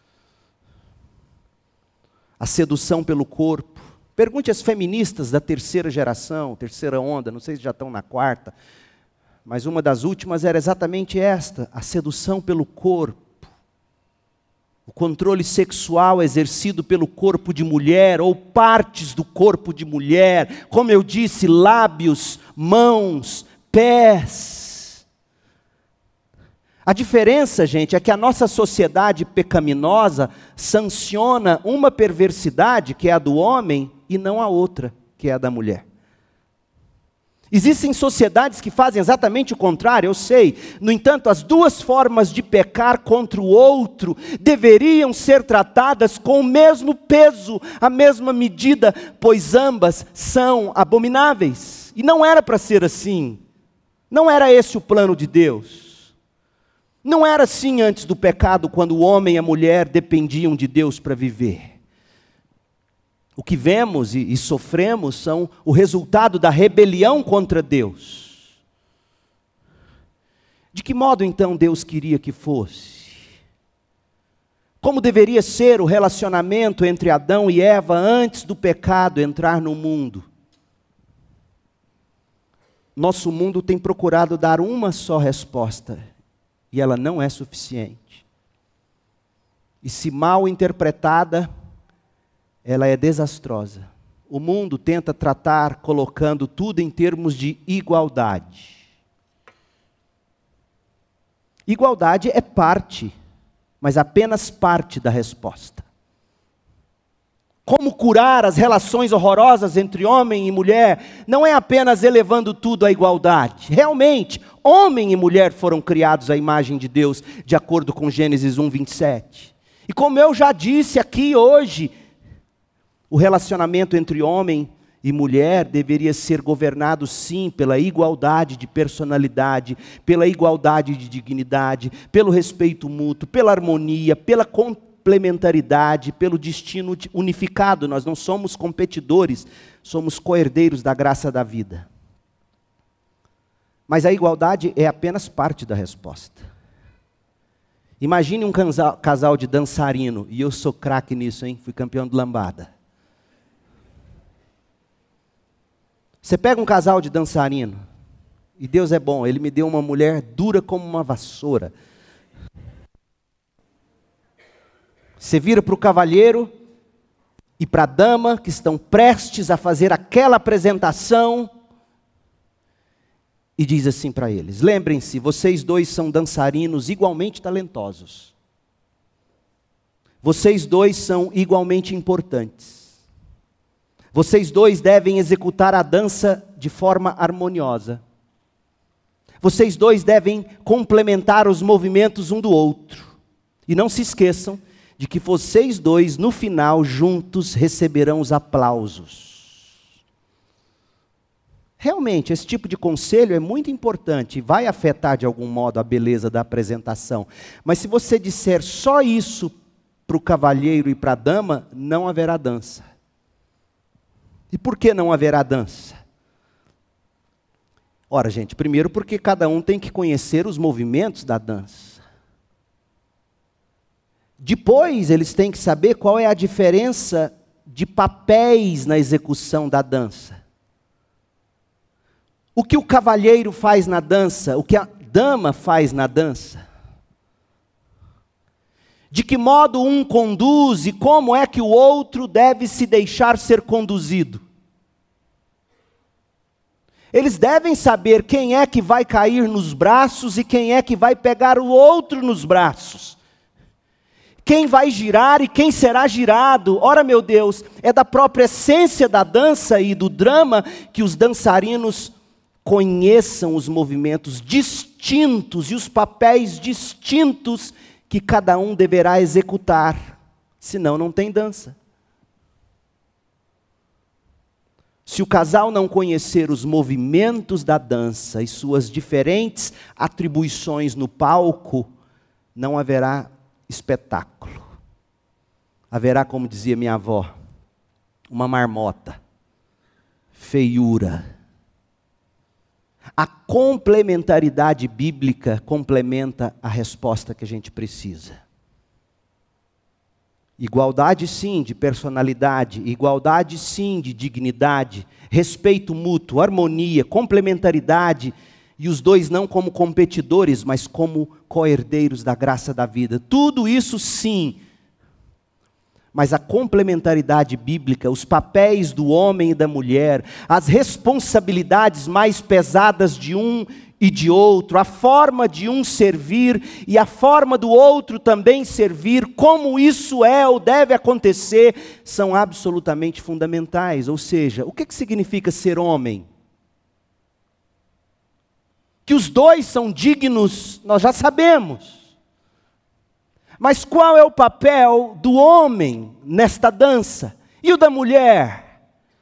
A sedução pelo corpo. Pergunte às feministas da terceira geração, terceira onda, não sei se já estão na quarta, mas uma das últimas era exatamente esta, a sedução pelo corpo. O controle sexual exercido pelo corpo de mulher, ou partes do corpo de mulher, como eu disse, lábios, mãos, pés. A diferença, gente, é que a nossa sociedade pecaminosa sanciona uma perversidade, que é a do homem, e não a outra, que é a da mulher. Existem sociedades que fazem exatamente o contrário, eu sei. No entanto, as duas formas de pecar contra o outro deveriam ser tratadas com o mesmo peso, a mesma medida, pois ambas são abomináveis. E não era para ser assim. Não era esse o plano de Deus. Não era assim antes do pecado, quando o homem e a mulher dependiam de Deus para viver. O que vemos e, e sofremos são o resultado da rebelião contra Deus. De que modo então Deus queria que fosse? Como deveria ser o relacionamento entre Adão e Eva antes do pecado entrar no mundo? Nosso mundo tem procurado dar uma só resposta, e ela não é suficiente. E se mal interpretada, ela é desastrosa. O mundo tenta tratar colocando tudo em termos de igualdade. Igualdade é parte, mas apenas parte da resposta. Como curar as relações horrorosas entre homem e mulher, não é apenas elevando tudo à igualdade. Realmente, homem e mulher foram criados à imagem de Deus, de acordo com Gênesis um, vinte e sete. E como eu já disse aqui hoje, o relacionamento entre homem e mulher deveria ser governado sim pela igualdade de personalidade, pela igualdade de dignidade, pelo respeito mútuo, pela harmonia, pela complementaridade, pelo destino unificado. Nós não somos competidores, somos co-herdeiros da graça da vida. Mas a igualdade é apenas parte da resposta. Imagine um casal, casal de dançarino, e eu sou craque nisso, hein? Fui campeão de lambada. Você pega um casal de dançarino, e Deus é bom, Ele me deu uma mulher dura como uma vassoura. Você vira para o cavalheiro e para a dama que estão prestes a fazer aquela apresentação e diz assim para eles: lembrem-se, vocês dois são dançarinos igualmente talentosos. Vocês dois são igualmente importantes. Vocês dois devem executar a dança de forma harmoniosa. Vocês dois devem complementar os movimentos um do outro. E não se esqueçam de que vocês dois, no final, juntos, receberão os aplausos. Realmente, esse tipo de conselho é muito importante e vai afetar de algum modo a beleza da apresentação. Mas se você disser só isso para o cavalheiro e para a dama, não haverá dança. E por que não haverá dança? Ora, gente, primeiro porque cada um tem que conhecer os movimentos da dança. Depois, eles têm que saber qual é a diferença de papéis na execução da dança. O que o cavalheiro faz na dança, o que a dama faz na dança. De que modo um conduz e como é que o outro deve se deixar ser conduzido. Eles devem saber quem é que vai cair nos braços e quem é que vai pegar o outro nos braços. Quem vai girar e quem será girado. Ora, meu Deus, é da própria essência da dança e do drama que os dançarinos conheçam os movimentos distintos e os papéis distintos que cada um deverá executar. Senão não tem dança. Se o casal não conhecer os movimentos da dança e suas diferentes atribuições no palco, não haverá espetáculo. Haverá, como dizia minha avó, uma marmota, feiura. A complementaridade bíblica complementa a resposta que a gente precisa. Igualdade sim de personalidade, igualdade sim de dignidade, respeito mútuo, harmonia, complementaridade, e os dois não como competidores, mas como co-herdeiros da graça da vida. Tudo isso sim, mas a complementaridade bíblica, os papéis do homem e da mulher, as responsabilidades mais pesadas de um e de outro, a forma de um servir e a forma do outro também servir, como isso é ou deve acontecer, são absolutamente fundamentais. Ou seja, o que, que significa ser homem? Que os dois são dignos, nós já sabemos. Mas qual é o papel do homem nesta dança? E o da mulher?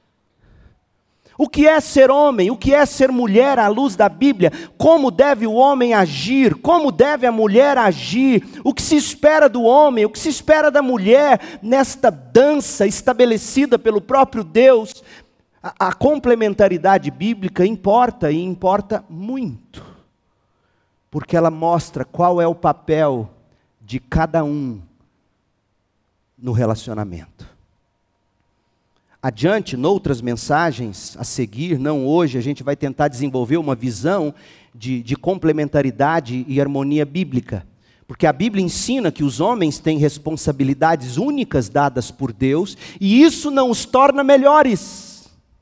O que é ser homem? O que é ser mulher à luz da Bíblia? Como deve o homem agir? Como deve a mulher agir? O que se espera do homem? O que se espera da mulher nesta dança estabelecida pelo próprio Deus? A, a complementaridade bíblica importa, e importa muito, porque ela mostra qual é o papel de cada um no relacionamento. Adiante, noutras mensagens a seguir, não hoje, a gente vai tentar desenvolver uma visão de, de complementaridade e harmonia bíblica. Porque a Bíblia ensina que os homens têm responsabilidades únicas dadas por Deus, e isso não os torna melhores.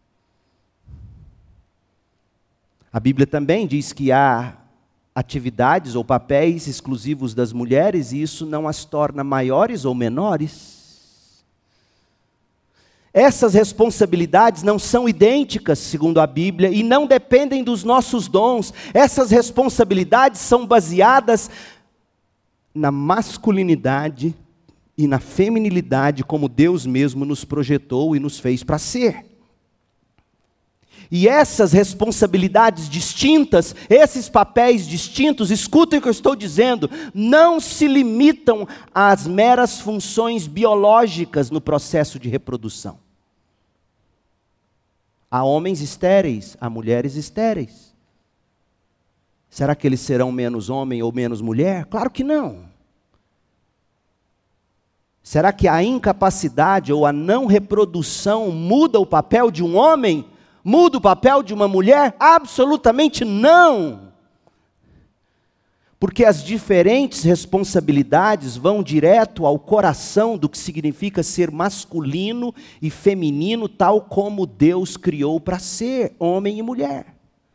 A Bíblia também diz que há atividades ou papéis exclusivos das mulheres, e isso não as torna maiores ou menores. Essas responsabilidades não são idênticas, segundo a Bíblia, e não dependem dos nossos dons. Essas responsabilidades são baseadas na masculinidade e na feminilidade, como Deus mesmo nos projetou e nos fez para ser. E essas responsabilidades distintas, esses papéis distintos, escutem o que eu estou dizendo, não se limitam às meras funções biológicas no processo de reprodução. Há homens estéreis, há mulheres estéreis. Será que eles serão menos homem ou menos mulher? Claro que não. Será que a incapacidade ou a não reprodução muda o papel de um homem? Muda o papel de uma mulher? Absolutamente não. Porque as diferentes responsabilidades vão direto ao coração do que significa ser masculino e feminino, tal como Deus criou para ser, homem e mulher.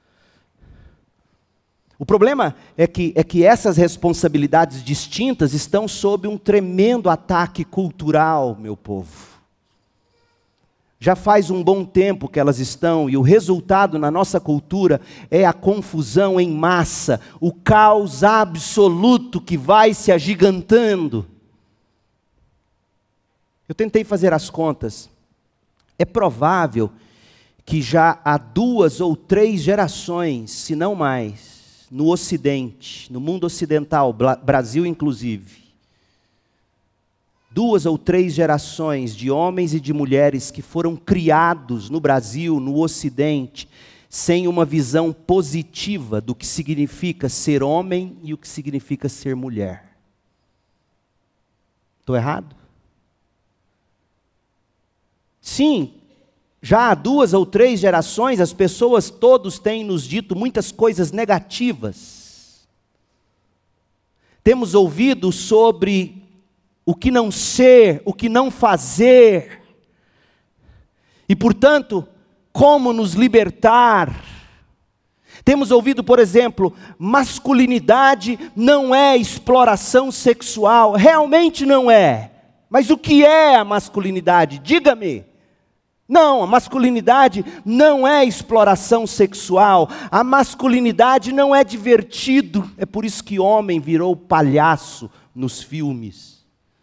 O problema é que, é que essas responsabilidades distintas estão sob um tremendo ataque cultural, meu povo. Já faz um bom tempo que elas estão, e o resultado na nossa cultura é a confusão em massa, o caos absoluto que vai se agigantando. Eu tentei fazer as contas. É provável que já há duas ou três gerações, se não mais, no Ocidente, no mundo ocidental, Brasil inclusive, duas ou três gerações de homens e de mulheres que foram criados no Brasil, no Ocidente, sem uma visão positiva do que significa ser homem e o que significa ser mulher. Estou errado? Sim, já há duas ou três gerações, as pessoas todos têm nos dito muitas coisas negativas. Temos ouvido sobre o que não ser, o que não fazer. E, portanto, como nos libertar. Temos ouvido, por exemplo, masculinidade não é exploração sexual. Realmente não é. Mas o que é a masculinidade? Diga-me. Não, a masculinidade não é exploração sexual. A masculinidade não é divertido. É por isso que homem virou palhaço nos filmes.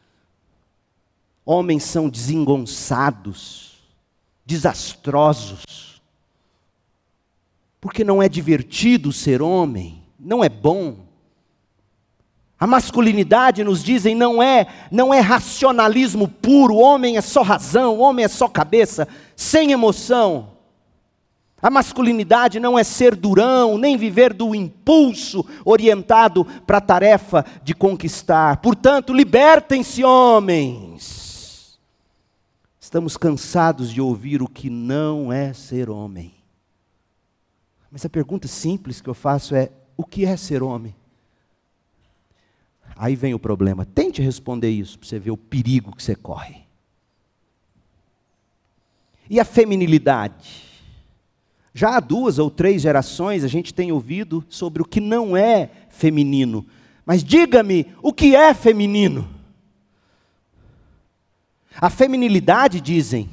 Homens são desengonçados, desastrosos. Porque não é divertido ser homem, não é bom. A masculinidade, nos dizem, não é, não é racionalismo puro. O homem é só razão, o homem é só cabeça, sem emoção. A masculinidade não é ser durão, nem viver do impulso orientado para a tarefa de conquistar. Portanto, libertem-se, homens. Estamos cansados de ouvir o que não é ser homem. Mas a pergunta simples que eu faço é, o que é ser homem? Aí vem o problema. Tente responder isso, para você ver o perigo que você corre. E a feminilidade? Já há duas ou três gerações a gente tem ouvido sobre o que não é feminino. Mas diga-me, o que é feminino? A feminilidade, dizem,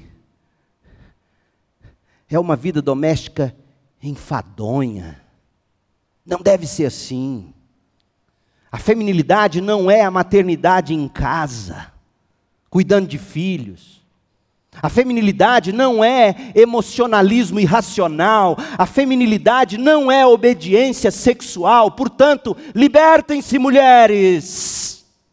é uma vida doméstica enfadonha. Não deve ser assim. A feminilidade não é a maternidade em casa, cuidando de filhos. A feminilidade não é emocionalismo irracional. A feminilidade não é obediência sexual. Portanto, libertem-se, mulheres.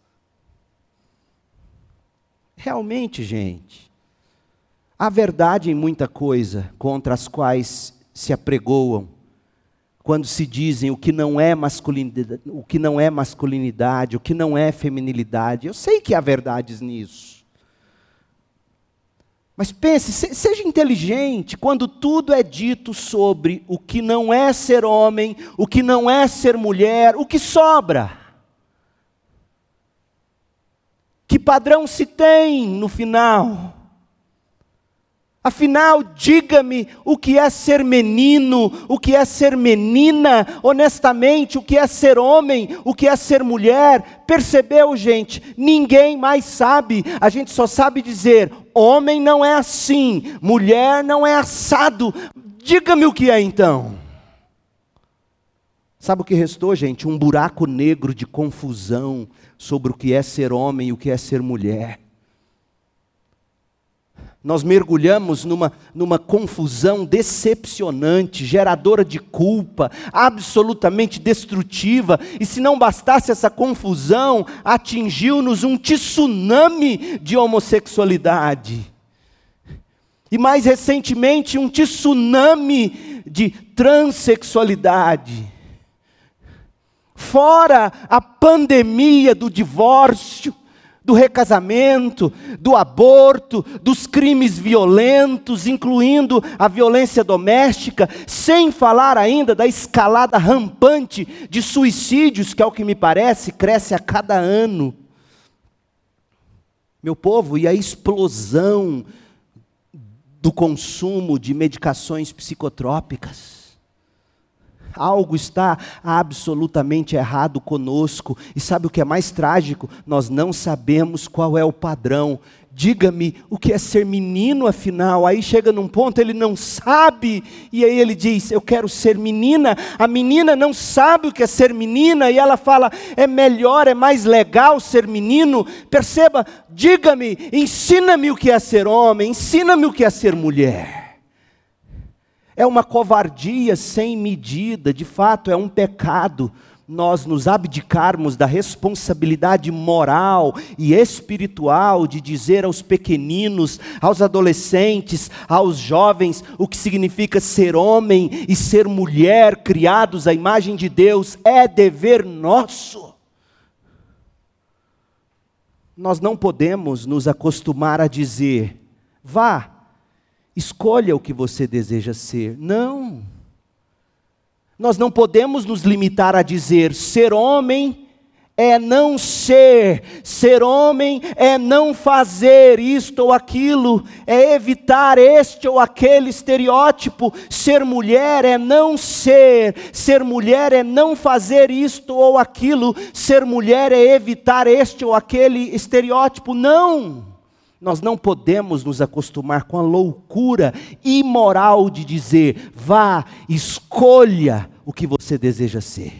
Realmente, gente, há verdade em muita coisa contra as quais se apregoam, quando se dizem o que não é masculinidade, o que não é masculinidade, o que não é feminilidade. Eu sei que há verdades nisso. Mas pense, seja inteligente quando tudo é dito sobre o que não é ser homem, o que não é ser mulher, o que sobra. Que padrão se tem no final? Afinal, diga-me o que é ser menino, o que é ser menina, honestamente, o que é ser homem, o que é ser mulher. Percebeu, gente? Ninguém mais sabe. A gente só sabe dizer, homem não é assim, mulher não é assado. Diga-me o que é então. Sabe o que restou, gente? Um buraco negro de confusão sobre o que é ser homem e o que é ser mulher. Nós mergulhamos numa, numa confusão decepcionante, geradora de culpa, absolutamente destrutiva. E se não bastasse essa confusão, atingiu-nos um tsunami de homossexualidade. E mais recentemente, um tsunami de transexualidade. Fora a pandemia do divórcio, do recasamento, do aborto, dos crimes violentos, incluindo a violência doméstica, sem falar ainda da escalada rampante de suicídios, que, ao que me parece, cresce a cada ano. Meu povo, e a explosão do consumo de medicações psicotrópicas. Algo está absolutamente errado conosco. E sabe o que é mais trágico? Nós não sabemos qual é o padrão. Diga-me o que é ser menino, afinal. Aí chega num ponto, ele não sabe. E aí ele diz, eu quero ser menina. A menina não sabe o que é ser menina. E ela fala, é melhor, é mais legal ser menino. Perceba, diga-me, ensina-me o que é ser homem. Ensina-me o que é ser mulher. É uma covardia sem medida, de fato é um pecado nós nos abdicarmos da responsabilidade moral e espiritual de dizer aos pequeninos, aos adolescentes, aos jovens, o que significa ser homem e ser mulher, criados à imagem de Deus, é dever nosso. Nós não podemos nos acostumar a dizer, vá, escolha o que você deseja ser. Não. Nós não podemos nos limitar a dizer, ser homem é não ser, ser homem é não fazer isto ou aquilo, é evitar este ou aquele estereótipo. Ser mulher é não ser, ser mulher é não fazer isto ou aquilo, ser mulher é evitar este ou aquele estereótipo. Não. Nós não podemos nos acostumar com a loucura imoral de dizer, vá, escolha o que você deseja ser.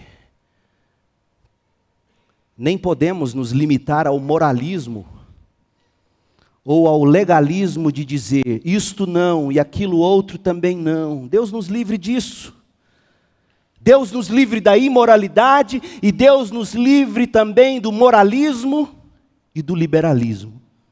Nem podemos nos limitar ao moralismo ou ao legalismo de dizer, isto não e aquilo outro também não. Deus nos livre disso. Deus nos livre da imoralidade e Deus nos livre também do moralismo e do liberalismo.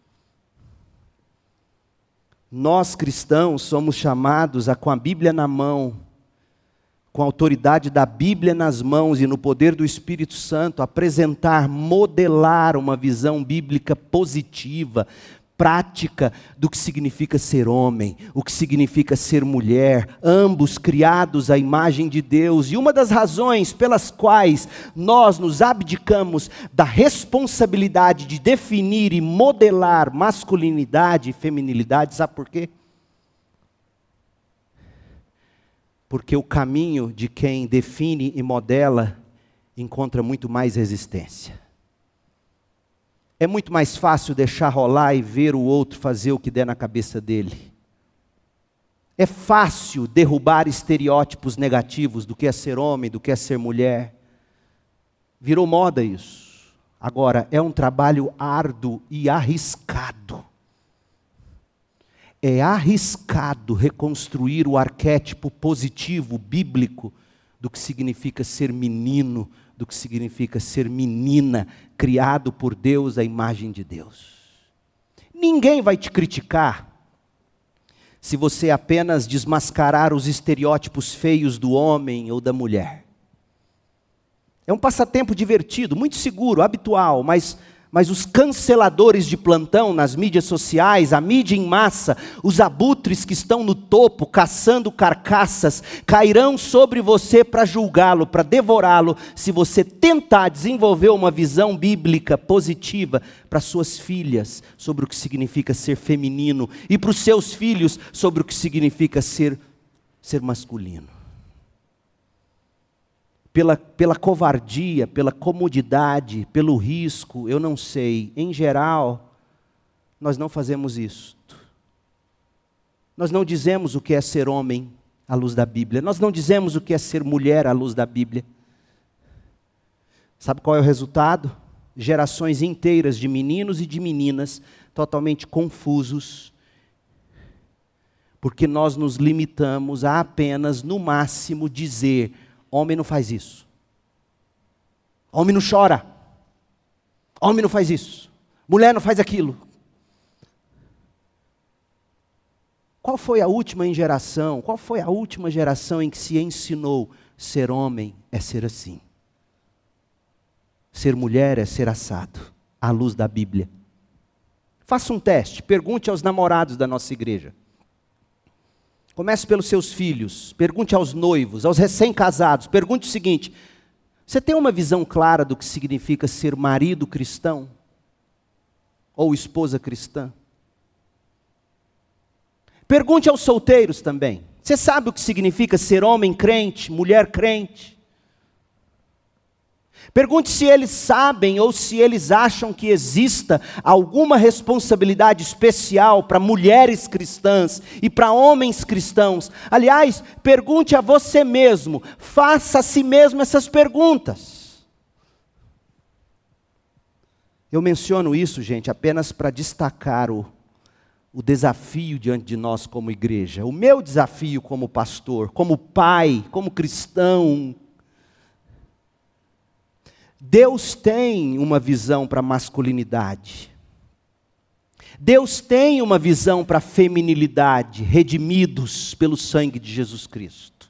Nós cristãos somos chamados a, com a Bíblia na mão, com a autoridade da Bíblia nas mãos e no poder do Espírito Santo, apresentar, modelar uma visão bíblica positiva, prática do que significa ser homem, o que significa ser mulher, ambos criados à imagem de Deus. E uma das razões pelas quais nós nos abdicamos da responsabilidade de definir e modelar masculinidade e feminilidade, sabe por quê? Porque o caminho de quem define e modela encontra muito mais resistência. É muito mais fácil deixar rolar e ver o outro fazer o que der na cabeça dele. É fácil derrubar estereótipos negativos do que é ser homem, do que é ser mulher. Virou moda isso. Agora, é um trabalho árduo e arriscado. É arriscado reconstruir o arquétipo positivo, bíblico, do que significa ser menino, do que significa ser menina, criado por Deus à imagem de Deus. Ninguém vai te criticar se você apenas desmascarar os estereótipos feios do homem ou da mulher. É um passatempo divertido, muito seguro, habitual, mas, mas os canceladores de plantão nas mídias sociais, a mídia em massa, os abutres que estão no topo, caçando carcaças, cairão sobre você para julgá-lo, para devorá-lo, se você tentar desenvolver uma visão bíblica positiva para suas filhas, sobre o que significa ser feminino, e para os seus filhos, sobre o que significa ser, ser masculino. Pela, pela covardia, pela comodidade, pelo risco, eu não sei. Em geral, nós não fazemos isso. Nós não dizemos o que é ser homem à luz da Bíblia. Nós não dizemos o que é ser mulher à luz da Bíblia. Sabe qual é o resultado? Gerações inteiras de meninos e de meninas totalmente confusos, Porque nós nos limitamos a apenas, no máximo, dizer: homem não faz isso. Homem não chora. Homem não faz isso. Mulher não faz aquilo. Qual foi a última geração? Qual foi a última geração em que se ensinou ser homem é ser assim? Ser mulher é ser assado, à luz da Bíblia. Faça um teste, pergunte aos namorados da nossa igreja. Comece pelos seus filhos, pergunte aos noivos, aos recém-casados. Pergunte o seguinte: você tem uma visão clara do que significa ser marido cristão? Ou esposa cristã? Pergunte aos solteiros também. Você sabe o que significa ser homem crente, mulher crente? Pergunte se eles sabem ou se eles acham que exista alguma responsabilidade especial para mulheres cristãs e para homens cristãos. Aliás, pergunte a você mesmo, faça a si mesmo essas perguntas. Eu menciono isso, gente, apenas para destacar o, o desafio diante de nós como igreja. O meu desafio como pastor, como pai, como cristão. Deus tem uma visão para a masculinidade. Deus tem uma visão para a feminilidade, redimidos pelo sangue de Jesus Cristo.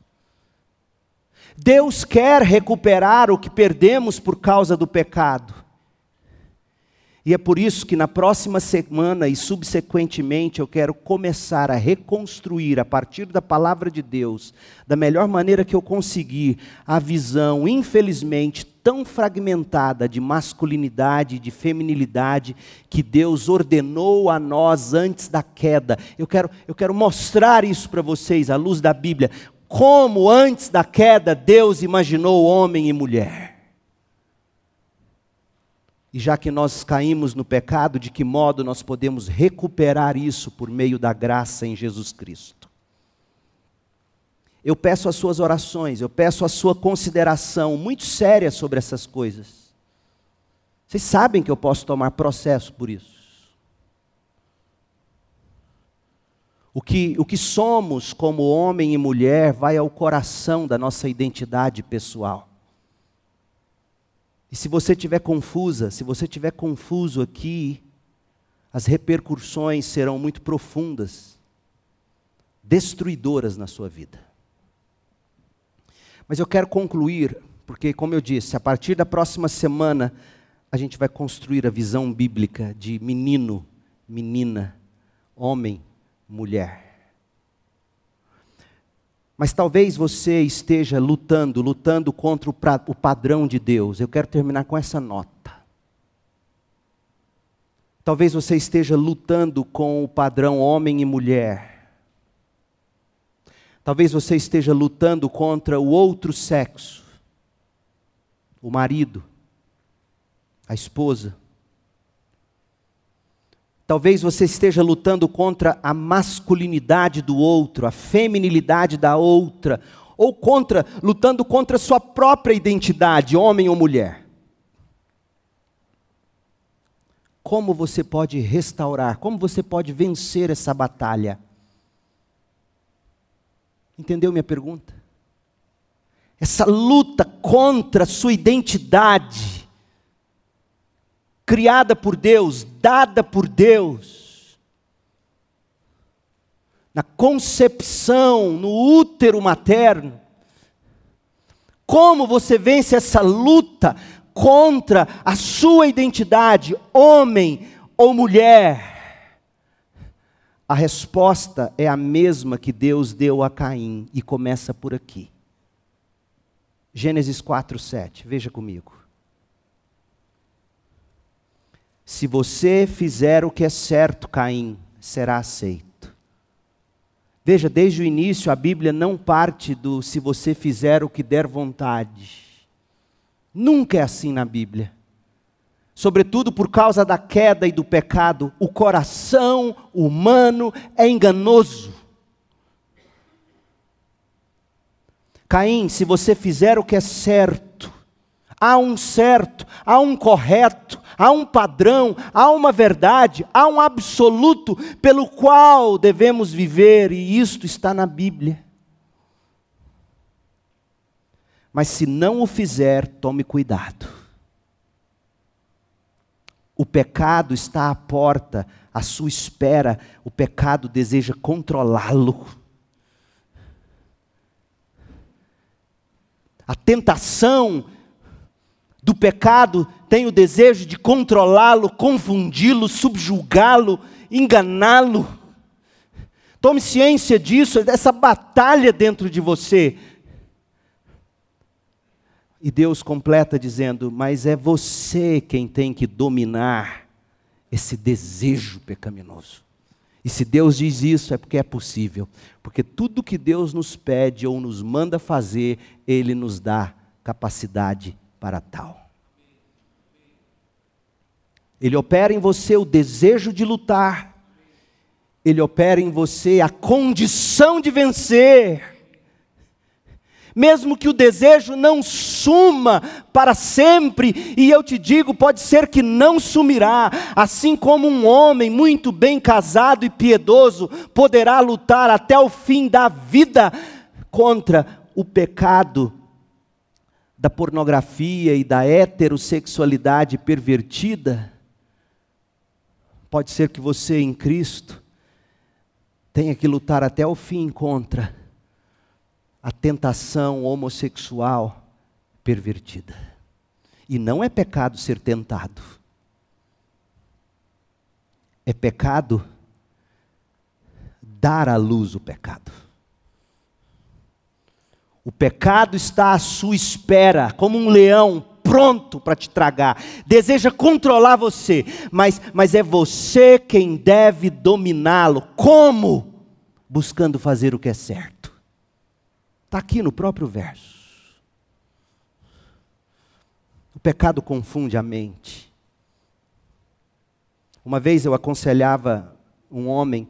Deus quer recuperar o que perdemos por causa do pecado. E é por isso que na próxima semana e subsequentemente eu quero começar a reconstruir a partir da palavra de Deus, da melhor maneira que eu conseguir, a visão, infelizmente, tão fragmentada de masculinidade, de feminilidade, que Deus ordenou a nós antes da queda. Eu quero, eu quero mostrar isso para vocês, à luz da Bíblia, como antes da queda Deus imaginou homem e mulher. E já que nós caímos no pecado, de que modo nós podemos recuperar isso por meio da graça em Jesus Cristo? Eu peço as suas orações, eu peço a sua consideração muito séria sobre essas coisas. Vocês sabem que eu posso tomar processo por isso. O que, o que somos como homem e mulher vai ao coração da nossa identidade pessoal. E se você estiver confusa, se você estiver confuso aqui, as repercussões serão muito profundas, destruidoras na sua vida. Mas eu quero concluir, porque como eu disse, a partir da próxima semana, a gente vai construir a visão bíblica de menino, menina, homem, mulher. Mas talvez você esteja lutando, lutando contra o, pra, o padrão de Deus. Eu quero terminar com essa nota. Talvez você esteja lutando com o padrão homem e mulher. Talvez você esteja lutando contra o outro sexo. O marido, a esposa. Talvez você esteja lutando contra a masculinidade do outro, a feminilidade da outra, ou contra, lutando contra a sua própria identidade, homem ou mulher. Como você pode restaurar, como você pode vencer essa batalha? Entendeu minha pergunta? Essa luta contra a sua identidade, criada por Deus, dada por Deus, na concepção, no útero materno. Como você vence essa luta contra a sua identidade, homem ou mulher? A resposta é a mesma que Deus deu a Caim, e começa por aqui. Gênesis quatro, sete, veja comigo. Se você fizer o que é certo, Caim, será aceito. Veja, desde o início a Bíblia não parte do se você fizer o que der vontade. Nunca é assim na Bíblia. Sobretudo por causa da queda e do pecado, o coração humano é enganoso. Caim, se você fizer o que é certo, há um certo, há um correto, há um padrão, há uma verdade, há um absoluto pelo qual devemos viver, e isto está na Bíblia. Mas se não o fizer, tome cuidado. O pecado está à porta, à sua espera, o pecado deseja controlá-lo. A tentação do pecado tem o desejo de controlá-lo, confundi-lo, subjugá-lo, enganá-lo. Tome ciência disso, dessa batalha dentro de você. E Deus completa dizendo, mas é você quem tem que dominar esse desejo pecaminoso. E se Deus diz isso, é porque é possível. Porque tudo que Deus nos pede ou nos manda fazer, Ele nos dá capacidade para tal. Ele opera em você o desejo de lutar. Ele opera em você a condição de vencer. Mesmo que o desejo não suma para sempre, e eu te digo, pode ser que não sumirá, assim como um homem muito bem casado e piedoso poderá lutar até o fim da vida contra o pecado da pornografia e da heterossexualidade pervertida. Pode ser que você em Cristo tenha que lutar até o fim contra a tentação homossexual pervertida. E não é pecado ser tentado. É pecado dar à luz o pecado. O pecado está à sua espera, como um leão pronto para te tragar. Deseja controlar você, mas, mas é você quem deve dominá-lo. Como? Buscando fazer o que é certo. Está aqui no próprio verso. O pecado confunde a mente. Uma vez eu aconselhava um homem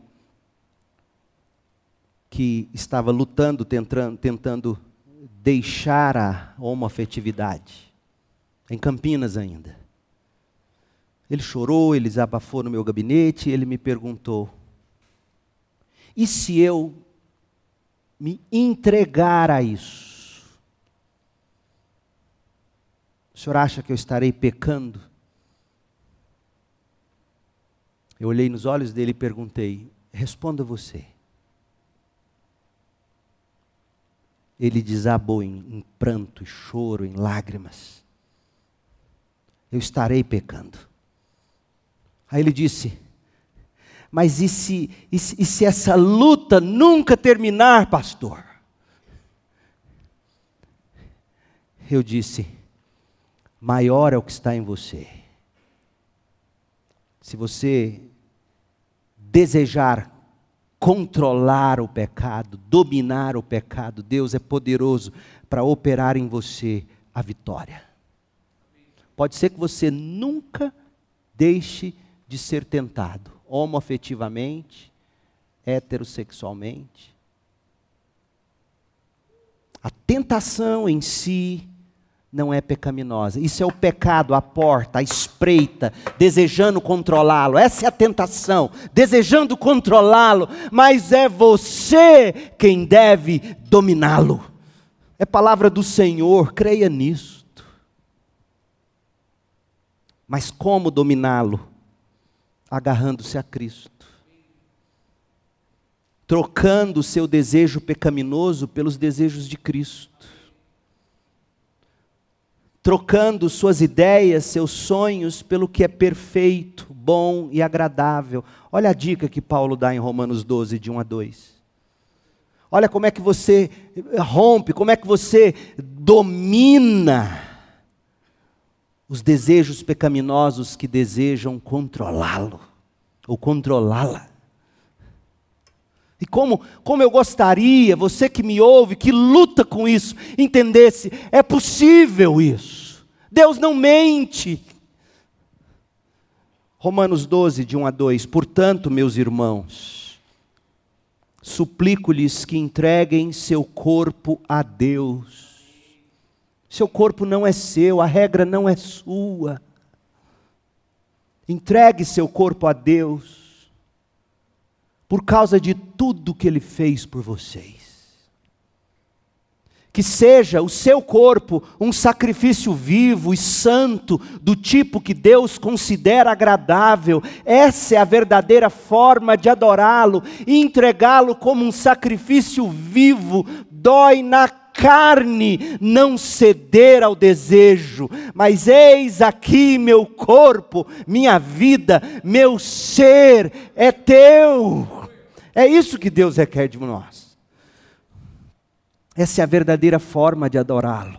que estava lutando, tentando, tentando deixar a homoafetividade, em Campinas ainda. Ele chorou, ele desabafou no meu gabinete, ele me perguntou, e se eu me entregar a isso? O senhor acha que eu estarei pecando? Eu olhei nos olhos dele e perguntei, responda você. Ele desabou em, em pranto, em choro, em lágrimas. Eu estarei pecando. Aí ele disse, mas e se, e se, e se essa luta nunca terminar, pastor? Eu disse, maior é o que está em você. Se você desejar controlar o pecado, dominar o pecado, Deus é poderoso para operar em você a vitória. Pode ser que você nunca deixe de ser tentado, homoafetivamente, heterossexualmente. A tentação em si não é pecaminosa. Isso é o pecado, a porta, a espreita, desejando controlá-lo. Essa é a tentação, desejando controlá-lo, mas é você quem deve dominá-lo. É palavra do Senhor, creia nisto. Mas como dominá-lo? Agarrando-se a Cristo. Trocando o seu desejo pecaminoso pelos desejos de Cristo. Trocando suas ideias, seus sonhos, pelo que é perfeito, bom e agradável. Olha a dica que Paulo dá em Romanos doze, de um a dois. Olha como é que você rompe, como é que você domina os desejos pecaminosos que desejam controlá-lo, ou controlá-la. E como, como eu gostaria, você que me ouve, que luta com isso, entendesse, é possível isso. Deus não mente. Romanos doze, de um a dois. Portanto, meus irmãos, suplico-lhes que entreguem seu corpo a Deus. Seu corpo não é seu, a regra não é sua. Entregue seu corpo a Deus, por causa de tudo que Ele fez por vocês. Que seja o seu corpo um sacrifício vivo e santo, do tipo que Deus considera agradável. Essa é a verdadeira forma de adorá-lo e entregá-lo como um sacrifício vivo. Dói na carne não ceder ao desejo, mas eis aqui meu corpo, minha vida, meu ser é teu. É isso que Deus requer de nós. Essa é a verdadeira forma de adorá-lo.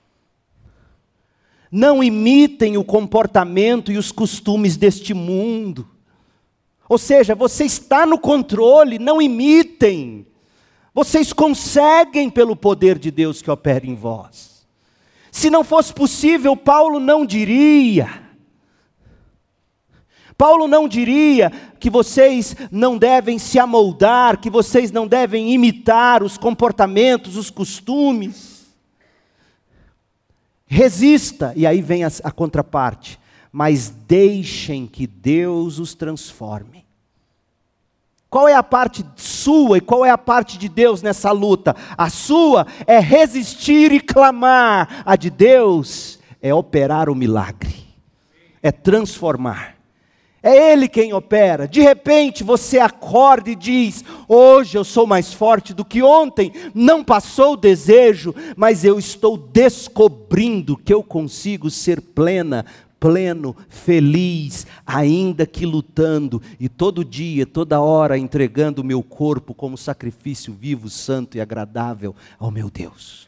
Não imitem o comportamento e os costumes deste mundo. Ou seja, você está no controle, não imitem. Vocês conseguem pelo poder de Deus que opera em vós. Se não fosse possível, Paulo não diria. Paulo não diria que vocês não devem se amoldar, que vocês não devem imitar os comportamentos, os costumes. Resista, e aí vem a, a contraparte, mas deixem que Deus os transforme. Qual é a parte sua e qual é a parte de Deus nessa luta? A sua é resistir e clamar, a de Deus é operar o milagre, é transformar. É Ele quem opera. De repente você acorda e diz: hoje eu sou mais forte do que ontem. Não passou o desejo, mas eu estou descobrindo que eu consigo ser plena, pleno, feliz, ainda que lutando. E todo dia, toda hora entregando o meu corpo como sacrifício vivo, santo e agradável ao meu Deus.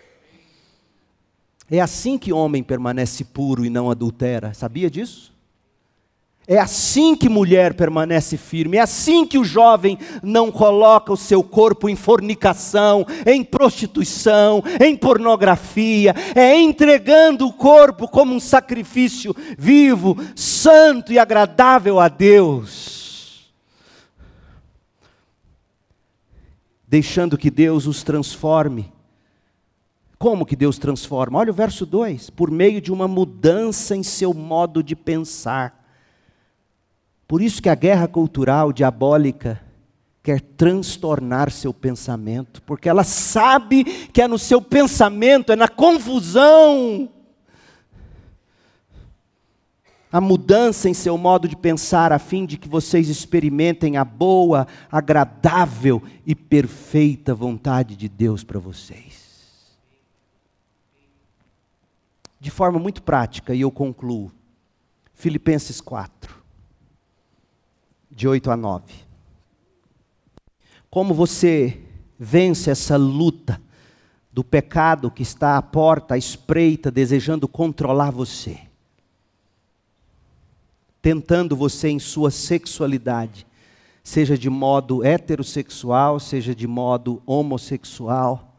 É assim que o homem permanece puro e não adultera. Sabia disso? É assim que mulher permanece firme, é assim que o jovem não coloca o seu corpo em fornicação, em prostituição, em pornografia, é entregando o corpo como um sacrifício vivo, santo e agradável a Deus. Deixando que Deus os transforme. Como que Deus transforma? Olha o verso dois, por meio de uma mudança em seu modo de pensar. Por isso que a guerra cultural diabólica quer transtornar seu pensamento, porque ela sabe que é no seu pensamento, é na confusão. A mudança em seu modo de pensar, a fim de que vocês experimentem a boa, agradável e perfeita vontade de Deus para vocês. De forma muito prática, e eu concluo, Filipenses quatro. De oito a nove. Como você vence essa luta do pecado que está à porta, à espreita, desejando controlar você, tentando você em sua sexualidade, seja de modo heterossexual, seja de modo homossexual.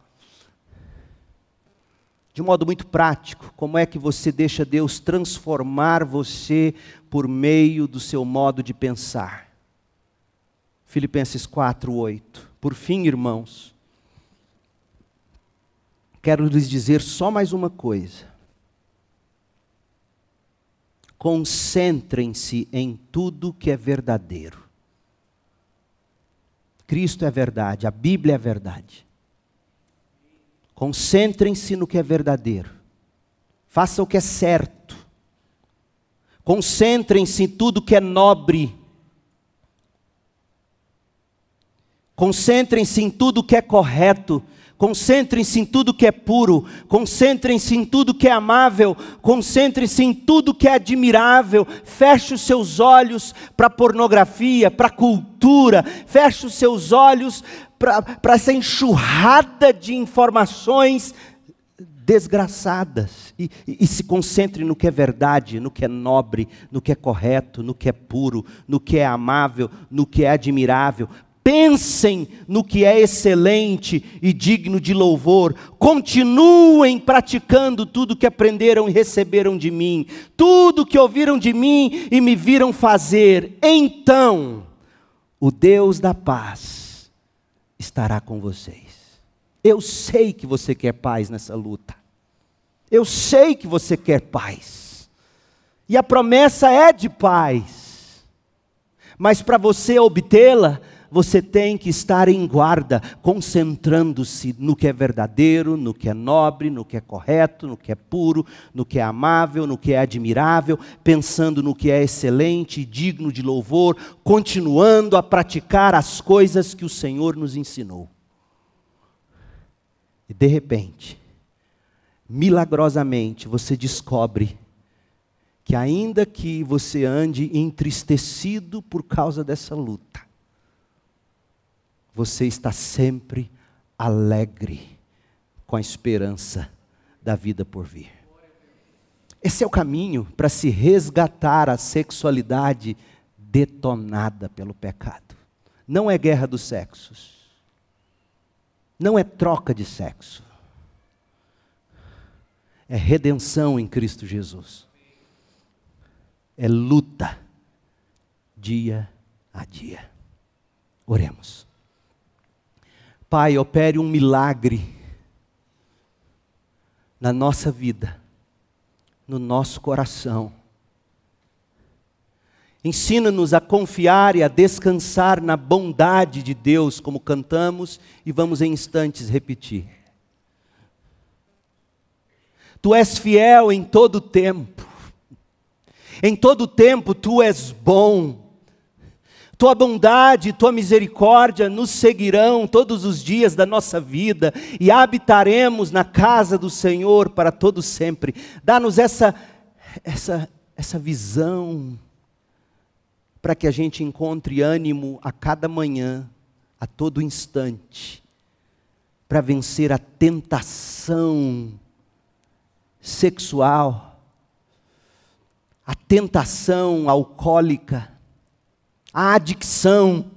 De modo muito prático, como é que você deixa Deus transformar você por meio do seu modo de pensar? Filipenses quatro, oito. Por fim, irmãos, quero lhes dizer só mais uma coisa. Concentrem-se em tudo que é verdadeiro. Cristo é verdade, a Bíblia é verdade. Concentrem-se no que é verdadeiro. Faça o que é certo. Concentrem-se em tudo que é nobre. Concentrem-se em tudo que é correto. Concentrem-se em tudo que é puro. Concentrem-se em tudo que é amável. Concentrem-se em tudo que é admirável. Feche os seus olhos para a pornografia, para a cultura. Feche os seus olhos para essa enxurrada de informações desgraçadas. E, e, e se concentre no que é verdade, no que é nobre, no que é correto, no que é puro, no que é amável, no que é admirável. Pensem no que é excelente e digno de louvor. Continuem praticando tudo que aprenderam e receberam de mim. Tudo que ouviram de mim e me viram fazer. Então, o Deus da paz estará com vocês. Eu sei que você quer paz nessa luta. Eu sei que você quer paz. E a promessa é de paz. Mas para você obtê-la, você tem que estar em guarda, concentrando-se no que é verdadeiro, no que é nobre, no que é correto, no que é puro, no que é amável, no que é admirável, pensando no que é excelente e digno de louvor, continuando a praticar as coisas que o Senhor nos ensinou. E de repente, milagrosamente, você descobre que ainda que você ande entristecido por causa dessa luta, você está sempre alegre com a esperança da vida por vir. Esse é o caminho para se resgatar a sexualidade detonada pelo pecado. Não é guerra dos sexos. Não é troca de sexo. É redenção em Cristo Jesus. É luta dia a dia. Oremos. Pai, opere um milagre na nossa vida, no nosso coração. Ensina-nos a confiar e a descansar na bondade de Deus, como cantamos e vamos em instantes repetir. Tu és fiel em todo tempo. Em todo tempo tu és bom. Tua bondade, tua misericórdia nos seguirão todos os dias da nossa vida e habitaremos na casa do Senhor para todo sempre. Dá-nos essa, essa, essa visão para que a gente encontre ânimo a cada manhã, a todo instante, para vencer a tentação sexual, a tentação alcoólica, a adicção.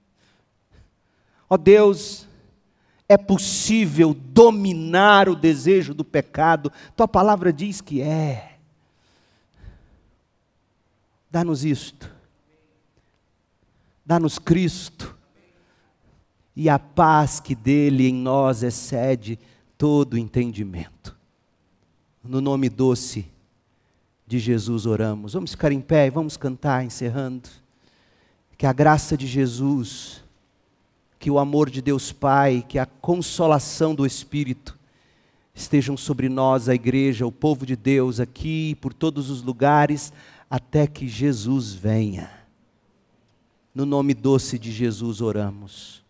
Ó Deus, é possível dominar o desejo do pecado. Tua palavra diz que é. Dá-nos isto. Dá-nos Cristo. E a paz que dele em nós excede todo entendimento. No nome doce de Jesus oramos. Vamos ficar em pé e vamos cantar encerrando. Que a graça de Jesus, que o amor de Deus Pai, que a consolação do Espírito estejam sobre nós, a igreja, o povo de Deus aqui, por todos os lugares, até que Jesus venha. No nome doce de Jesus oramos.